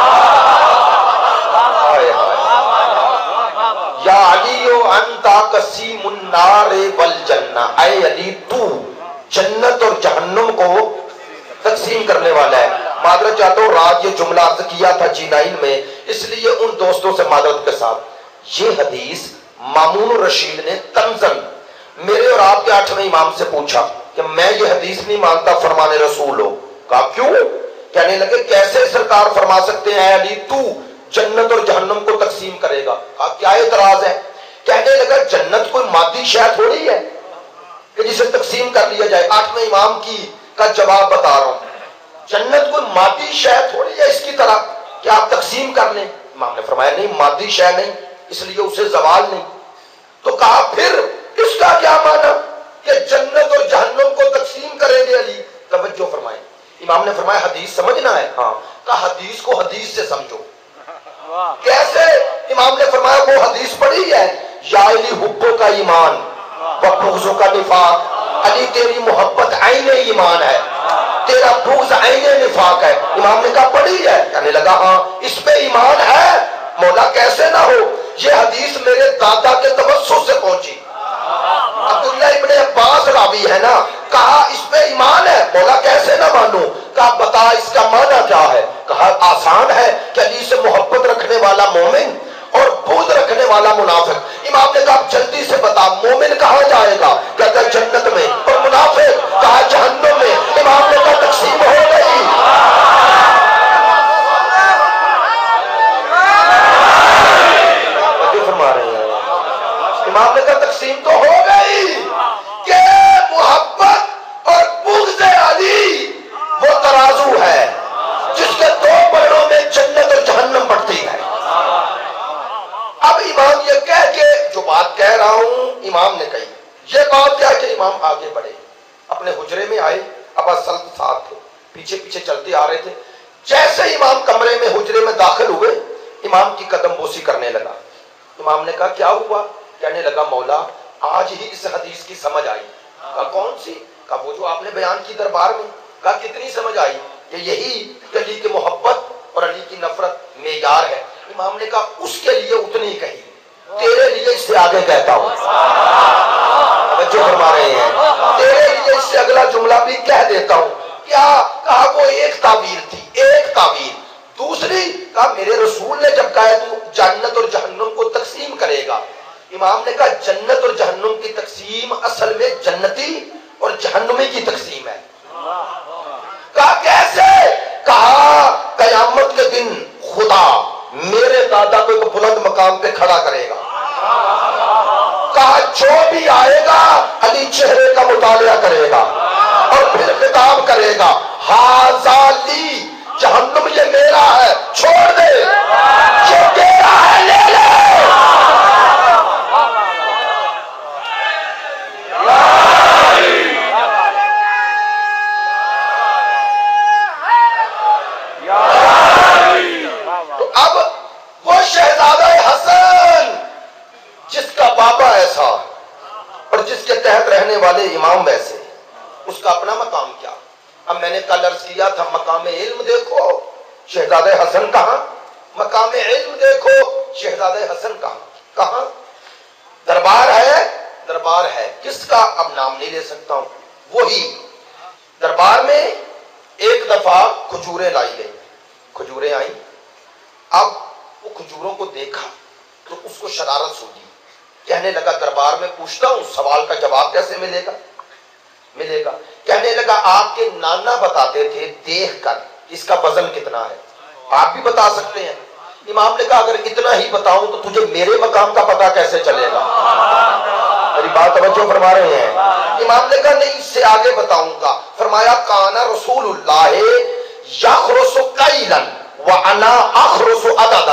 یا علی انت قسیم النار والجنہ، اے علی تو جنت اور جہنم کو تقسیم کرنے والا ہے۔ معذرت چاہتا ہوں، رات یہ جملہ عرض کیا تھا جی نائن میں، اس لیے ان دوستوں سے معذرت کے ساتھ، یہ حدیث مامون الرشید نے تنزل میرے اور آپ کے آٹھویں امام سے پوچھا کہ میں یہ حدیث نہیں مانتا فرمان رسول ہو، کہا کیوں؟ کہنے لگے کیسے سرکار فرما سکتے ہیں علی تو جنت اور جہنم کو تقسیم کرے گا؟ کہا کیا اعتراض ہے؟ کہنے لگا جنت کوئی مادی شے تھوڑی ہے کہ جسے تقسیم کر لیا جائے۔ آٹھویں امام کی کا جواب بتا رہا ہوں، جنت کوئی مادی شے تھوڑی ہے اس کی طرح کہ آپ تقسیم کر لیں۔ امام نے فرمایا نہیں، مادی شے نہیں، اس لیے اسے زوال نہیں۔ تو کہا پھر اس کا کیا معنی کہ جنت اور جہنم کو تقسیم کریں گے علی؟ توجہ فرمائیں، امام نے فرمایا حدیث سمجھنا ہے؟ ہاں۔ کہا حدیث کو حدیث سے سمجھو۔ کیسے؟ امام نے فرمایا وہ حدیث پڑھی ہے، یا علی حبوں کا ایمان و بغضوں کا نفاق، علی تیری محبت عین ایمان ہے، تیرا بغض عین نفاق ہے۔ امام نے کہا پڑھی ہے؟ کہنے لگا ہاں۔ اس پہ ایمان ہے؟ مولا کیسے نہ ہو، یہ حدیث میرے دادا کے توسط سے پہنچی، عبداللہ ابن عباس راوی ہے نا۔ کہا اس پہ ایمان ہے؟ مولا کیسے نہ مانوں؟ کہا بتا اس کا معنی کیا ہے؟ کہا آسان ہے کہ علی سے محبت رکھنے والا مومن اور بغض رکھنے والا منافق۔ امام نے کہا جلدی سے بتا مومن کہاں جائے گا؟ کہتا جنت میں، اور منافق کہا جہنم میں۔ امام نے کہا تقسیم ہو گئی۔ فرما رہے ہیں امام نے کہا تقسیم تو ہو گئی کہ محبت اور بغض علی وہ ترازو ہے جس کے دو پہلوں میں جنت اور جہنم بڑھتی ہے۔ اب امام یہ کہہ کے جو بات کہہ رہا ہوں امام نے کہی، یہ بات کیا کہ امام آگے بڑھے، اپنے حجرے میں آئے، ابا سلط ساتھ تھے، پیچھے پیچھے چلتے آ رہے تھے۔ جیسے امام کمرے میں حجرے میں داخل ہوئے، امام کی قدم بوسی کرنے لگا۔ امام نے کہا کیا ہوا؟ کہنے لگا مولا آج ہی اس حدیث کی سمجھ آئی۔ کہا کون سی؟ کہا وہ جو آپ نے بیان کی دربار میں۔ کہا کتنی سمجھ آئی؟ کہ یہی کہ علی کی محبت اور علی کی نفرت معیار ہے۔ امام نے کہا اس کے لیے اتنی کہی، تیرے لیے اس سے آگے کہتا ہوں۔ جو فرما رہے ہیں تیرے لیے اس سے اگلا جملہ بھی کہہ دیتا ہوں۔ کیا؟ کہا وہ ایک تعبیر تھی، ایک تعبیر۔ دوسری کہا میرے رسول نے جب کہا تو جنت اور جہنم کو تقسیم کرے گا، امام نے کہا جنت اور جہنم کی تقسیم اصل میں جنتی اور جہنمی کی تقسیم ہے۔ کہا کیسے؟ کہا قیامت کے دن خدا میرے دادا کو ایک بلند مقام پہ کھڑا کرے گا، کہا جو بھی آئے گا علی چہرے کا مطالعہ کرے گا اور پھر خطاب کرے گا ہاذا لی، جہنم یہ میرا ہے چھوڑ دے، یہ تیرا ہے لے لے۔ تو اب وہ شہزادہ حسن جس کا بابا ایسا اور جس کے تحت رہنے والے امام ویسے، اس کا اپنا مقام کیا؟ اب میں نے کل عرض کیا تھا مقام علم دیکھو شہزادہ حسن کہاں، مقام علم دیکھو شہزادہ حسن کہاں کہاں دربار ہے، دربار ہے کس کا اب نام نہیں لے سکتا ہوں۔ وہی دربار میں ایک دفعہ کھجوریں لائی گئی، کھجوریں آئیں، اب وہ کھجوروں کو دیکھا تو اس کو شرارت سوجی، کہنے لگا دربار میں پوچھتا ہوں سوال کا جواب کیسے ملے گا ملے گا کہنے لگا آپ کے نانا بتاتے تھے دیکھ کر اس کا وزن کتنا ہے، آپ بھی بتا سکتے ہیں۔ امام نے کہا اگر اتنا ہی بتاؤں تو تجھے میرے مقام کا پتہ کیسے چلے گا؟ میری بات توجہ فرما رہے ہیں؟ امام نے کہا نہیں اس سے آگے بتاؤں گا۔ فرمایا کانا رسول اللہ یخرس قیلا وانا اخرس عددا،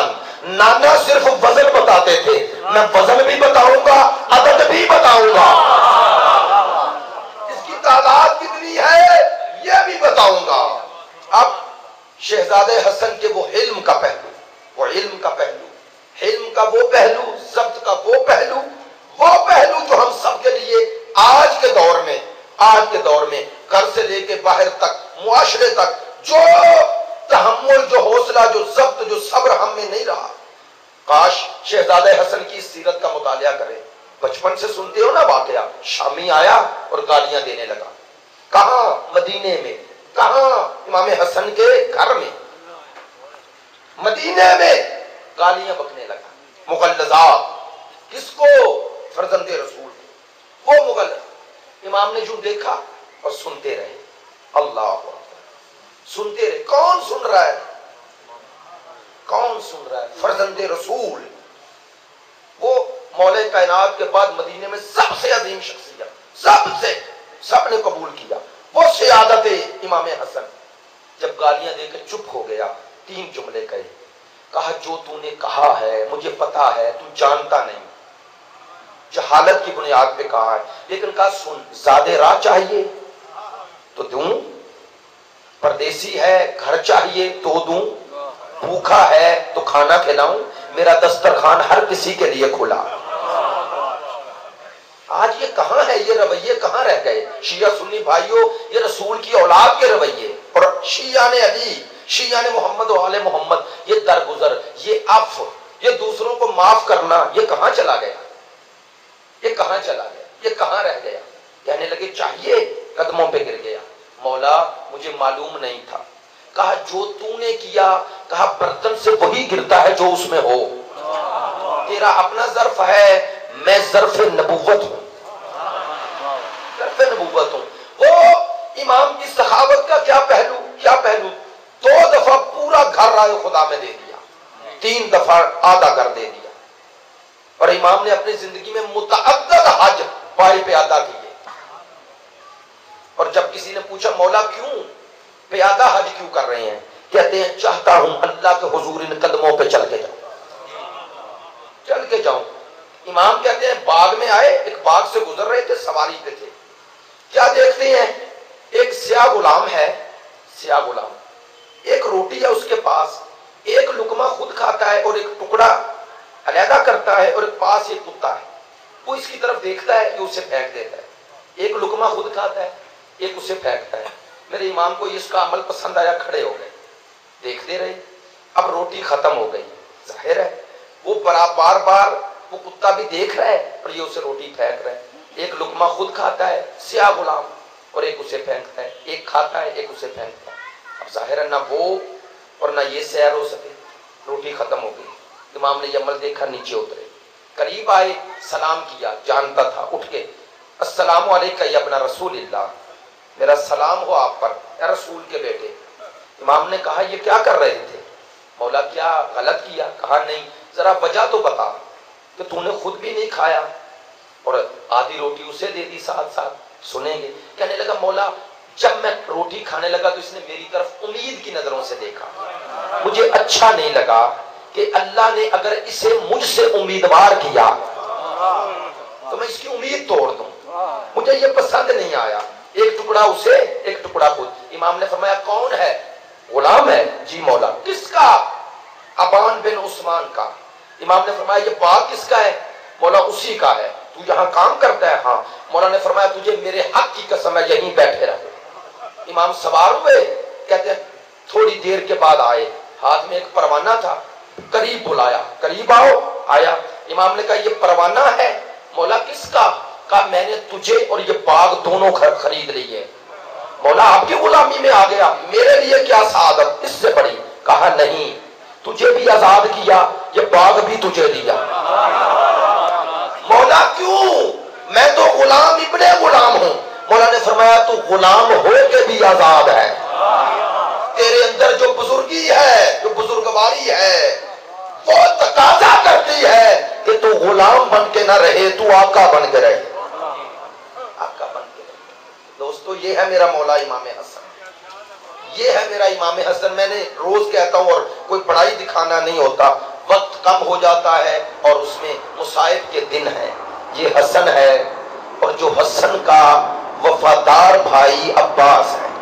نانا صرف وزن بتاتے تھے، میں وزن بھی بتاؤں گا، عدد بھی بتاؤں گا، اس کی تعداد کتنی ہے یہ بھی بتاؤں گا۔ اب شہزادے حسن کے وہ علم کا پہلو، وہ علم کا پہلو، علم کا وہ پہلو، ضبط کا وہ پہلو، وہ پہلو جو ہم سب کے لیے آج کے دور میں آج کے دور میں گھر سے لے کے باہر تک، معاشرے تک، جو تحمل، جو حوصلہ، جو ضبط، جو صبر ہم میں نہیں رہا۔ کاش شہزادہ حسن کی سیرت کا مطالعہ کرے۔ بچپن سے سنتے ہو نا واقعہ، شامی آیا اور گالیاں دینے لگا۔ کہاں؟ مدینے میں۔ کہاں؟ امام حسن کے گھر میں، مدینے میں گالیاں بکنے لگا، مغلظات۔ کس کو؟ فرزند رسول کو۔ وہ مغلظ امام نے جو دیکھا اور سنتے رہے۔ اللہ اکبر، سنتے رہے۔ کون سن رہا ہے؟ کون سن رہا ہے؟ فرزند رسول، وہ مولا کائنات کے بعد مدینے میں سب سے عظیم شخصیت، سب سے سب نے قبول کیا وہ سیادت امام حسن۔ جب گالیاں دے کے چپ ہو گیا، تین جملے کہے۔ کہا جو تو نے کہا ہے مجھے پتا ہے، تو جانتا نہیں، جہالت کی بنیاد پہ کہا ہے، لیکن کہا سن، زیادہ راہ چاہیے تو دوں، پردیسی ہے گھر چاہیے تو دوں، بھوکا ہے تو کھانا کھلاؤں، میرا دسترخوان ہر کسی کے لیے کھلا۔ آج یہ کہاں ہے؟ یہ رویے کہاں رہ گئے؟ شیعہ سنی بھائیوں، یہ رسول کی اولاد کے رویے، اور شیعہ نے علی، شیعہ نے محمد و آل محمد، یہ درگزر، یہ عفو، یہ دوسروں کو معاف کرنا، یہ کہاں چلا گیا؟ یہ کہاں چلا گیا؟ یہ کہاں رہ گیا؟ کہنے لگے چاہیے، قدموں پہ گر گیا۔ مولا مجھے معلوم نہیں تھا۔ کہا جو تو نے کیا، کہا برتن سے وہی گرتا ہے جو اس میں ہو، تیرا اپنا ظرف ہے، میں ظرف نبوت ہوں، ظرف نبوت ہوں۔ وہ امام کی سخاوت کا کیا پہلو، کیا پہلو، دو دفعہ پورا گھر رائے خدا میں دے دیا، تین دفعہ آدھا گھر دے دیا، اور امام نے اپنی زندگی میں متعدد حج پائے پہ ادا کیے۔ اور جب کسی نے پوچھا مولا کیوں پیادہ حج کیوں کر رہے ہیں، کہتے ہیں چاہتا ہوں اللہ کے حضور ان قدموں پہ چل کے جاؤں، چل کے جاؤں۔ امام کہتے ہیں باغ میں آئے، ایک باغ سے گزر رہے تھے، سواری پہ تھے، کیا دیکھتے ہیں؟ ایک سیاہ غلام ہے، سیاہ غلام، ایک روٹی ہے اس کے پاس، ایک لقمہ خود کھاتا ہے اور ایک ٹکڑا علیحدہ کرتا ہے، اور ایک پاس ایک کتا ہے، وہ اس کی طرف دیکھتا ہے، یہ اسے پھینک دیتا ہے۔ ایک لقمہ خود کھاتا ہے، ایک اسے پھینکتا ہے۔ میرے امام کو اس کا عمل پسند آیا، کھڑے ہو گئے، دیکھتے رہے۔ اب روٹی ختم ہو گئی، ظاہر ہے وہ بار بار وہ کتا بھی دیکھ رہا ہے اور یہ اسے روٹی پھینک رہا ہے۔ ایک لقمہ خود کھاتا ہے سیاہ غلام، اور ایک اسے پھینکتا ہے، ایک کھاتا ہے ایک اسے پھینکتا ہے۔ اب ظاہر ہے نہ وہ اور نہ یہ سیر ہو سکے، روٹی ختم ہو گئی۔ امام نے یہ عمل دیکھا، نیچے اترے، قریب آئے، سلام کیا، جانتا تھا، اٹھ کے السلام علیکم یا ابن رسول اللہ، میرا سلام ہو آپ پر اے رسول کے بیٹے۔ امام نے کہا یہ کیا کر رہے تھے؟ مولا کیا غلط کیا؟ کہا نہیں، ذرا وجہ تو بتا کہ تو نے خود بھی نہیں کھایا اور آدھی روٹی اسے دے دی ساتھ ساتھ، سنیں گے۔ کہنے لگا مولا جب میں روٹی کھانے لگا تو اس نے میری طرف امید کی نظروں سے دیکھا، مجھے اچھا نہیں لگا کہ اللہ نے اگر اسے مجھ سے امیدوار کیا تو میں اس کی امید توڑ دوں، مجھے یہ پسند نہیں آیا۔ ایک ٹکڑا اسے، ایک ٹکڑا خود۔ امام نے فرمایا کون ہے؟ غلام ہے؟ جی مولا۔ کس کا؟ ابان بن عثمان کا۔ امام نے فرمایا یہ باغ کس کا ہے؟ مولا اسی کا ہے۔ تو یہاں کام کرتا ہے؟ ہاں۔ مولا نے فرمایا تجھے میرے حق کی قسم ہے یہیں بیٹھے رہو۔ امام سوار ہوئے، کہتے ہیں تھوڑی دیر کے بعد آئے، ہاتھ میں ایک پروانہ تھا، قریب بلایا، قریب آؤ، آیا۔ امام نے کہا یہ پروانہ ہے؟ مولا کس کا؟ کہا میں نے تجھے اور یہ باغ دونوں خرید لیے، مولا آپ کی غلامی میں آ گیا، میرے لیے کیا سعادت اس سے بڑی؟ کہا نہیں، تجھے بھی آزاد کیا، یہ باغ بھی تجھے دیا۔ مولا کیوں؟ میں تو غلام ابن غلام ہوں۔ مولا نے فرمایا تو غلام ہو کے بھی آزاد ہے، تیرے اندر جو بزرگی ہے، جو بزرگواری ہے، وہ تقاضا کرتی ہے کہ تو غلام بن کے نہ رہے، تو آقا بن کے رہے، آقا بن کے رہے۔ دوستو یہ ہے میرا مولا امام حسن، یہ ہے میرا امام حسن۔ میں نے روز کہتا ہوں اور کوئی بڑائی دکھانا نہیں ہوتا، وقت کم ہو جاتا ہے اور اس میں مصائب کے دن ہیں. یہ حسن ہے اور جو حسن کا وفادار بھائی عباس ہے.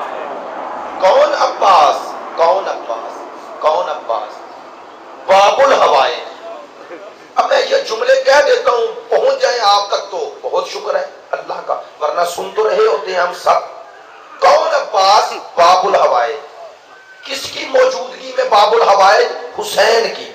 کون عباس؟ کون عباس؟ کون عباس؟ باب الحوائج. اب میں یہ جملے کہہ دیتا ہوں، پہنچ جائیں آپ تک تو بہت شکر ہے اللہ کا، ورنہ سن تو رہے ہوتے ہیں ہم سب. کون عباس؟ باب الحوائج. کس کی موجودگی میں باب الحوائج؟ حسین کی.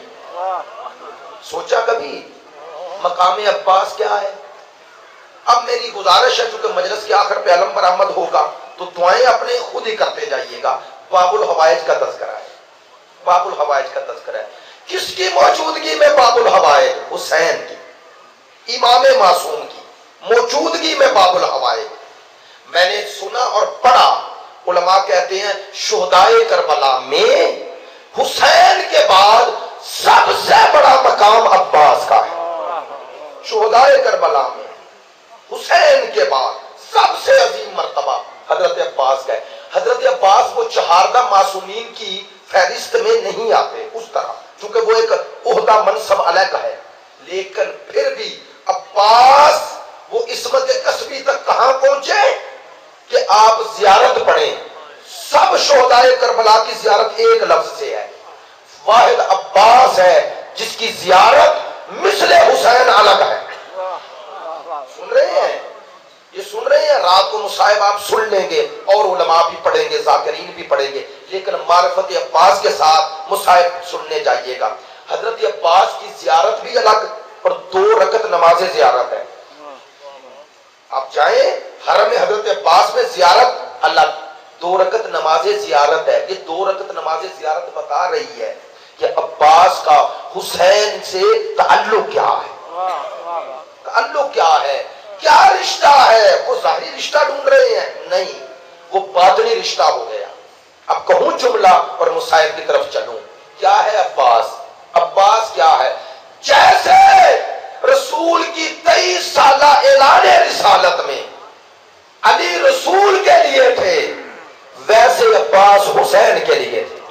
سوچا کبھی مقام عباس کیا ہے؟ اب میری گزارش ہے چونکہ مجلس کے آخر پہ علم برآمد ہوگا تو دعائیں اپنے خود ہی کرتے جائیے گا. باب الحوائج کا تذکرہ ہے. باب الحوائج کا تذکرہ ہے. کس کی موجودگی میں باب الحوائج؟ حسین کی، امام معصوم کی موجودگی میں باب الحوائج. میں نے سنا اور پڑھا، علماء کہتے ہیں شہدائے کربلا میں حسین کے بعد سب سے بڑا مقام عباس کا ہے. شہدائے کربلا میں حسین کے بعد سب سے عظیم مرتبہ حضرت عباس کا ہے. حضرت عباس وہ چہاردہ معصومین کی فہرست میں نہیں آتے اس طرح، چونکہ وہ ایک عہدہ منصب الگ ہے، لیکن پھر بھی عباس وہ عصمت کسبی تک کہاں پہنچے کہ آپ زیارت پڑھیں. سب شہدائے کربلا کی زیارت ایک لفظ سے ہے، واحد عباس ہے جس کی زیارت مثل حسین الگ ہے. سن رہے ہیں؟ یہ سن رہے ہیں؟ رات کو مصائب آپ سن لیں گے اور علماء بھی پڑھیں گے، ذاکرین بھی پڑھیں گے، لیکن معرفت عباس کے ساتھ مصائب سننے جائیے گا. حضرت عباس کی زیارت بھی الگ اور دو رکعت نماز زیارت ہے. آپ جائیں حرم حضرت عباس میں زیارت الگ، دو رکعت نماز زیارت ہے. یہ دو رکعت نماز زیارت بتا رہی ہے کہ عباس کا حسین سے تعلق کیا ہے. تعلق کیا ہے؟ کیا رشتہ ہے؟ وہ ظاہری رشتہ ڈھونڈ رہے ہیں؟ نہیں، وہ باطنی رشتہ ہو گیا. اب کہوں جملہ اور مصائب کی طرف چلوں. کیا ہے عباس؟ عباس کیا ہے؟ جیسے رسول کی تیئیس سالہ اعلان رسالت میں علی رسول کے لیے تھے، ویسے عباس حسین کے لیے تھے.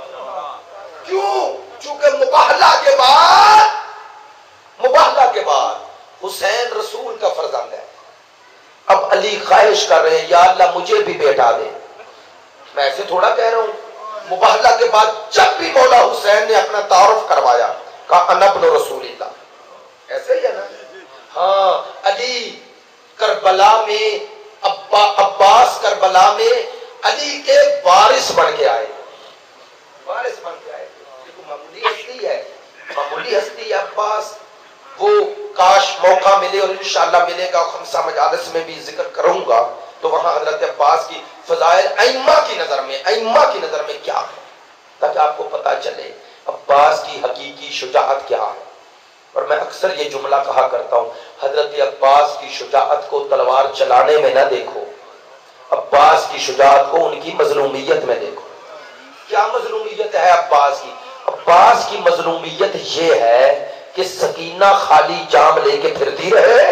کیوں؟ چونکہ مباہلہ کے بعد مباہلہ کے بعد حسین رسول کا فرزند ہے. اب علی خواہش کر رہے ہیں یا اللہ مجھے بھی بیٹا دے. میں ایسے تھوڑا کہہ رہا ہوں. مباہلہ کے بعد جب بھی مولا حسین نے اپنا تعارف کروایا کہا انا ابن رسول اللہ. ایسے ہی ہے نا؟ ہاں، علی کربلا میں ابا عباس کربلا میں علی کے وارث بن کے آئے. وارث بن کے آئے. معمولی ہستی ہے، معمولی ہستی ہے عباس. وہ کاش موقع ملے اور انشاءاللہ ملے گا، خمسہ مجالس میں بھی ذکر کروں گا تو وہاں حضرت عباس کی فضائل ائمہ کی نظر میں ائمہ کی نظر میں کیا ہے تاکہ آپ کو پتا چلے عباس کی حقیقی شجاعت کیا ہے. اور میں اکثر یہ جملہ کہا کرتا ہوں، حضرت عباس کی شجاعت کو تلوار چلانے میں نہ دیکھو، عباس کی شجاعت کو ان کی مظلومیت میں دیکھو. کیا مظلومیت ہے عباس کی؟ عباس کی مظلومیت یہ ہے کہ سکینہ خالی جام لے کے پھرتی رہے.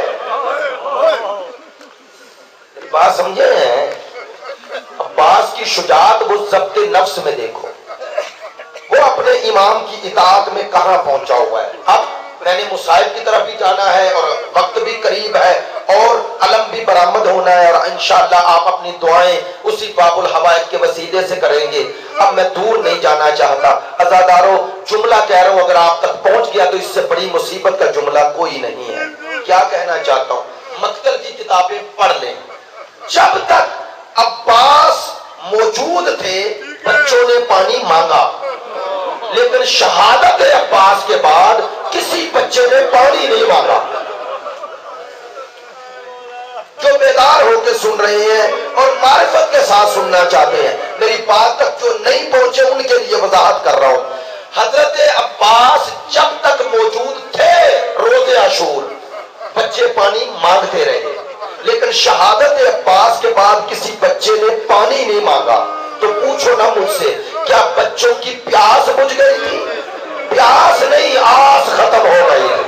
بات سمجھے ہیں؟ عباس کی شجاعت وہ ضبط نفس میں دیکھو، وہ اپنے امام کی اطاعت میں کہاں پہنچا ہوا ہے. اب میں نے مصائب کی طرف بھی جانا ہے اور وقت بھی قریب ہے اور علم بھی برآمد ہونا ہے اور انشاءاللہ آپ اپنی دعائیں اسی باب الحوائج کے وسیلے سے کریں گے. اب میں دور نہیں جانا چاہتا. عزادارو جملہ کہہ رہا ہوں، اگر آپ تک پہنچ گیا تو اس سے بڑی مصیبت کا جملہ کوئی نہیں ہے. کیا کہنا چاہتا ہوں؟ مقتل کی کتابیں پڑھ لیں. جب تک عباس موجود تھے بچوں نے پانی مانگا، لیکن شہادت عباس کے بعد کسی بچے نے پانی نہیں مانگا. جو بیدار ہو کے سن رہے ہیں اور معرفت کے ساتھ سننا چاہتے ہیں، میری بات تک جو نہیں پہنچے ان کے لیے وضاحت کر رہا ہوں. حضرت عباس جب تک موجود تھے روز عاشور بچے پانی مانگتے رہے، لیکن شہادت عباس کے بعد کسی بچے نے پانی نہیں مانگا. تو پوچھو نا مجھ سے، کیا بچوں کی پیاس بجھ گئی تھی؟ پیاس نہیں، آس ختم ہو گئی تھی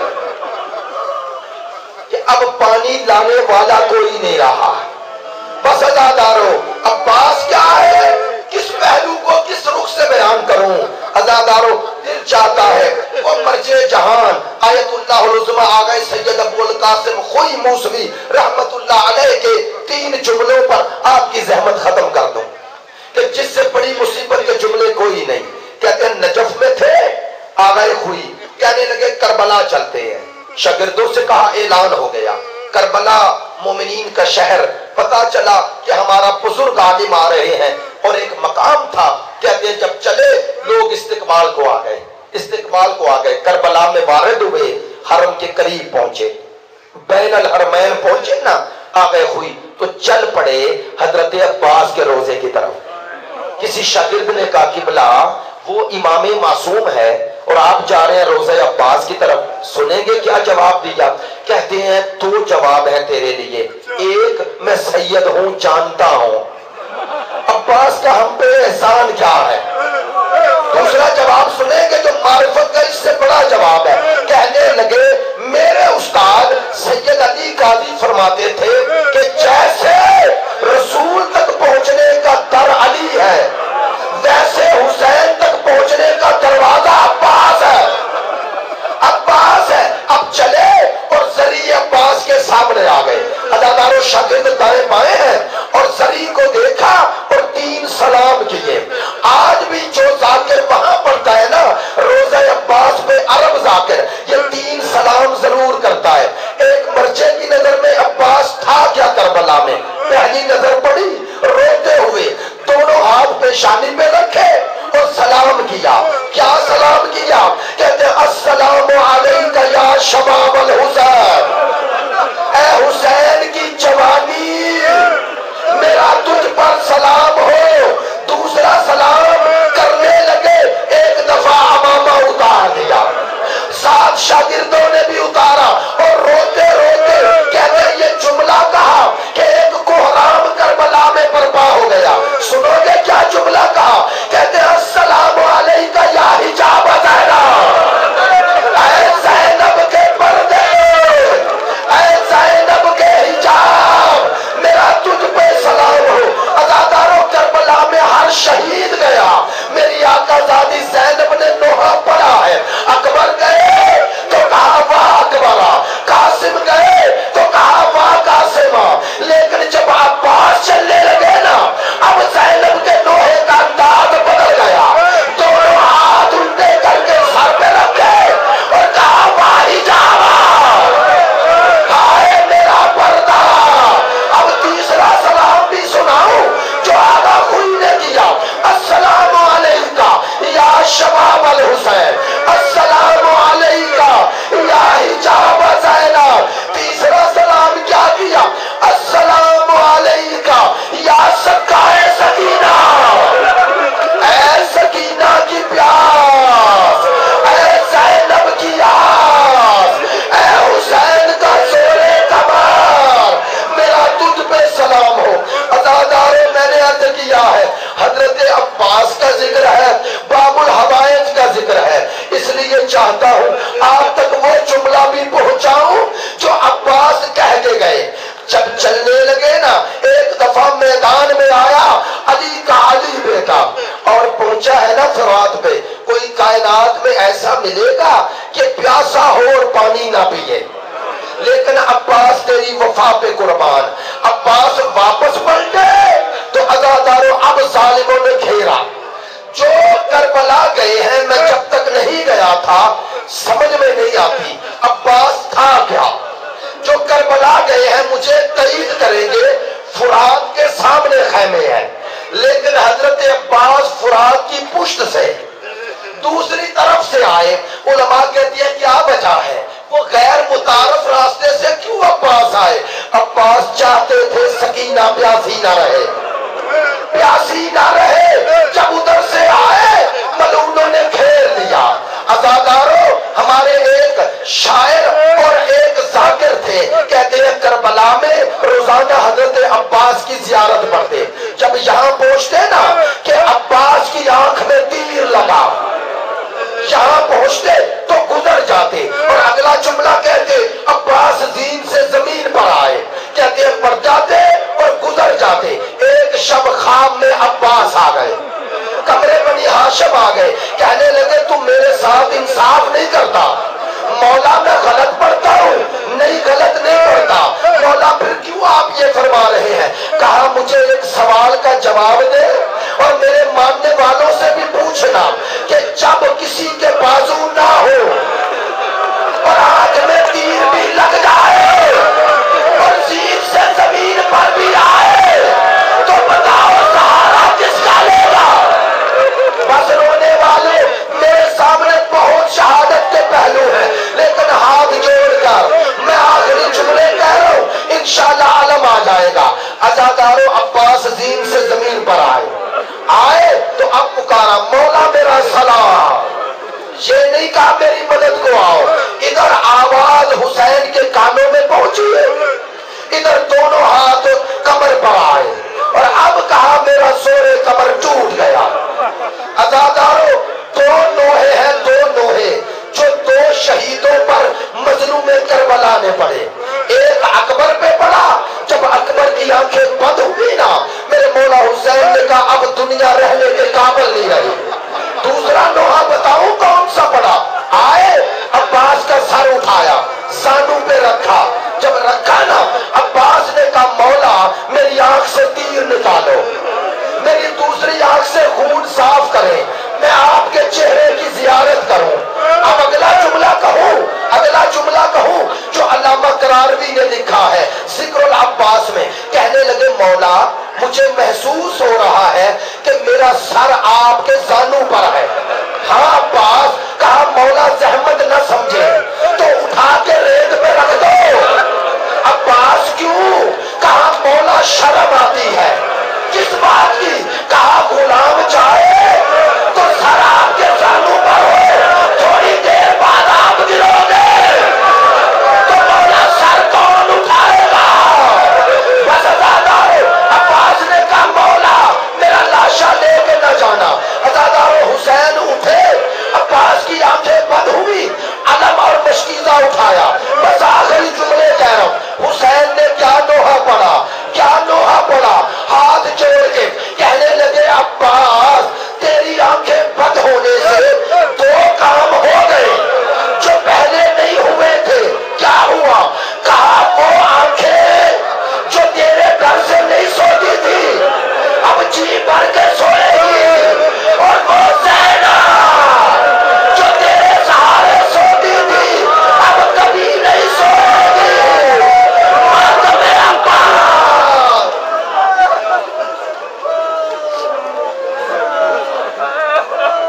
کہ اب پانی لانے والا کوئی نہیں رہا. بس عزادارو عباس کیا ہے، کس پہلو کو کس رخ سے بیان کروں؟ عزادارو دل چاہتا ہے وہ مرجع جہان آیت اللہ العظمہ آگئے سید ابو القاسم خوئی موسوی رحمت اللہ علیہ کے تین جملوں پر آپ کی زحمت ختم کر دوں کہ جس سے بڑی مصیبت کے جملے کوئی نہیں. کہتے ہیں نجف میں تھے آگئے خوئی کہنے لگے کربلا چلتے ہیں. شاگردوں سے کہا اعلان ہو گیا کربلا مومنین کا شہر. پتا چلا کہ ہمارا بزرگ عالم آ رہے ہیں اور ایک مقام تھا. کہتے ہیں جب چلے لوگ استقبال کو آ گئے استقبال کو آ گئے کربلا میں وارد ہوئے حرم کے قریب پہنچے بین الحرمین پہنچے نا آگئے ہوئی تو چل پڑے حضرت عباس کے روزے کی طرف. کسی شاگرد نے کہا قبلہ وہ امام معصوم ہے اور آپ جا رہے ہیں روزہ عباس کی طرف, سنیں گے کیا جواب دیا؟ کہتے ہیں دو جواب ہے تیرے لیے, ایک میں سید ہوں جانتا ہوں عباس کا ہم پہ احسان کیا ہے, دوسرا جواب سنیں گے جو معرفت کا اس سے بڑا جواب ہے. کہنے لگے میرے استاد سید علی قاضی فرماتے تھے کہ جیسے رسول تک پہنچنے کا در علی ہے ویسے حسین تک پہنچنے کا دروازہ عباس ہے عباس ہے. اب چلے اور زری عباس کے سامنے آ گئے. اداداروں شاگرد دائیں بائیں ہیں اور زری کو دیکھا اور تین سلام کیے. آج بھی جو ذاکر وہاں پڑھتا ہے نا روزہ عباس پہ عرب ذاکر یہ تین سلام ضرور کرتا ہے. ایک مرچے کی نظر میں عباس تھا کیا کربلا میں؟ پہلی نظر پڑی روتے ہوئے دونوں ہاتھ پیشانی میں رکھے اور سلام کیا. کیا سلام کیا؟ کہتے السلام علیکہ یا شباب الحسین, اے حسین کی جوانی میرا تجھ پر سلام ہو. دوسرا سلام کرنے لگے ایک دفعہ امامہ اتار دیا, ساتھ شاگردوں نے بھی اتارا اور روتے روتے کہتے یہ جملہ کہا کہ ایک کوہرام کربلا میں برپا ہو گیا. سنو گے کیا جملہ کہا؟ کہتے السلام علیکہ یا حجاب زینب, اے زینب کے پردے اے زینب کے حجاب میرا تجھ پہ سلام ہو. اداکاروں کربلا میں ہر شہید گیا میری آقا زادی زینب نے نوحہ پڑھا ہے. اکبر گئے تو کہا واہ اکبرہ, قاسم گئے تو کہا واہ قاسمہ, لیکن جب عباس چلنے لگے نا اب زینب کے نوحے کا انداز بدل گیا. دونوں ہاتھ الٹے کر کے سر پہ رکھے اور کہا واہ حجابہ, ہائے میرا پردہ. اب تیسرا سلام بھی سناؤں جو آغا خوئی نے کیا. السلام علیکہ یا شباب الحسین, السلام علیکہ یا حجاب زینب. تیسرا سلام کیا کیا؟ السلام علیکہ یا سکائے سکینہ, اے سکینہ کی پیاس, اے زینب کی آس, اے حسین کا زور کمر میرا تجھ پہ سلام ہو. ازادارے میں نے عرض کیا ہے حضرت عباس کا ذکر ہے, باب الحوائج کا ذکر ہے, اس لیے چاہتا ہوں آپ تک وہ جملہ بھی پہنچاؤں جو عباس کہہ کے گئے. جب چلنے لگے نا ایک دفعہ میدان میں آیا علی کا علی بیٹا اور پہنچا ہے نا فرات پہ. کوئی کائنات میں ایسا ملے گا کہ پیاسا ہو اور پانی نہ پیے, لیکن عباس تیری وفا پہ قربان. عباس واپس پلٹے تو ازاداروں اب ظالموں نے گھیرا. جو کربلا گئے ہیں میں جب تک نہیں گیا تھا سمجھ میں نہیں آتی عباس تھا کیا. جو کربلا گئے ہیں مجھے تائید کریں گے فرات کے سامنے خیمے ہیں, لیکن حضرت عباس فرات کی پشت سے دوسری طرف سے آئے. علماء کہتی ہے کیا وجہ ہے, وہ غیر متعارف راستے سے کیوں عباس آئے؟ عباس چاہتے تھے سکینہ پیاسی نہ رہے پیاسی نہ رہے. جب ادھر سے آئے ملعونوں نے گھیر لیا. ازاداروں ہمارے ایک شاعر اور ایک ذاکر تھے, کہتے ہیں کربلا میں روزانہ حضرت عباس کی زیارت پڑھتے. جب یہاں پہنچتے نا کہ عباس کی آنکھ میں تیر لگا, یہاں پہنچتے تو گزر جاتے اور اگلا جملہ کہتے عباس زین سے زمین پر آئے. کہتے ہیں پڑ جاتے اور گزر جاتے. ایک شب خواب میں عباس آ گئے, کمرے بنی ہاشم آ گئے, کہنے لگے تم میرے ساتھ جواب دے، اور میرے ماننے والوں سے بھی پوچھنا کہ جب کسی کے بازو نہ ہو اور آنکھ میں تیر بھی لگ جائے اور زیر سے زمین پر بھی آئے تو بتاؤ سہارا کس کا لے گا؟ بس رونے والے میرے سامنے بہت شہادت کے پہلو ہیں، لیکن ہاتھ جوڑ کر میں آخری جملے کہہ رہا ہوں، انشاءاللہ عالم آ جائے گا۔ عزادارو عباس زین سے زمین پر آئے آئے تو اب پکارا مولا میرا سلام، یہ نہیں کہا میری مدد کو آؤ، ادھر آواز حسین کے کانوں میں پہنچی ہے، ادھر دونوں ہاتھ کمر پر آئے اور اب کہا میرا سورے کمر ٹوٹ گیا۔ عزادارو دو نوحے ہیں، دو نوحے جو دو شہیدوں پر مظلوم کربلا نے پڑے، ایک اکبر پہ پڑا، جب اکبر کی آنکھیں بند ہوئی نا میرے مولا حسین نے کہا اب دنیا رہنے کے قابل نہیں رہی۔ دوسرا نوحہ بتاؤں کون سا پڑا؟ آئے عباس کا سر اٹھایا، زانوں پہ رکھا، جب رکھا نا عباس نے کہا مولا میری آنکھ سے تیر نکالو، میری دوسری آنکھ سے خون صاف کریں، میں آپ کے چہرے کی زیارت کروں۔ اب اگلا جملہ کہوں اگلا جملہ کہوں جو علامہ قراروی نے لکھا ہے ذکر العباس میں، کہنے لگے مولا مجھے محسوس ہو رہا ہے کہ میرا سر آپ کے زانوں پر ہے۔ ہاں عباس، کہا مولا زحمت نہ سمجھے تو اٹھا کے ریت میں رکھ دو۔ عباس کیوں؟ کہا مولا شرم آتی ہے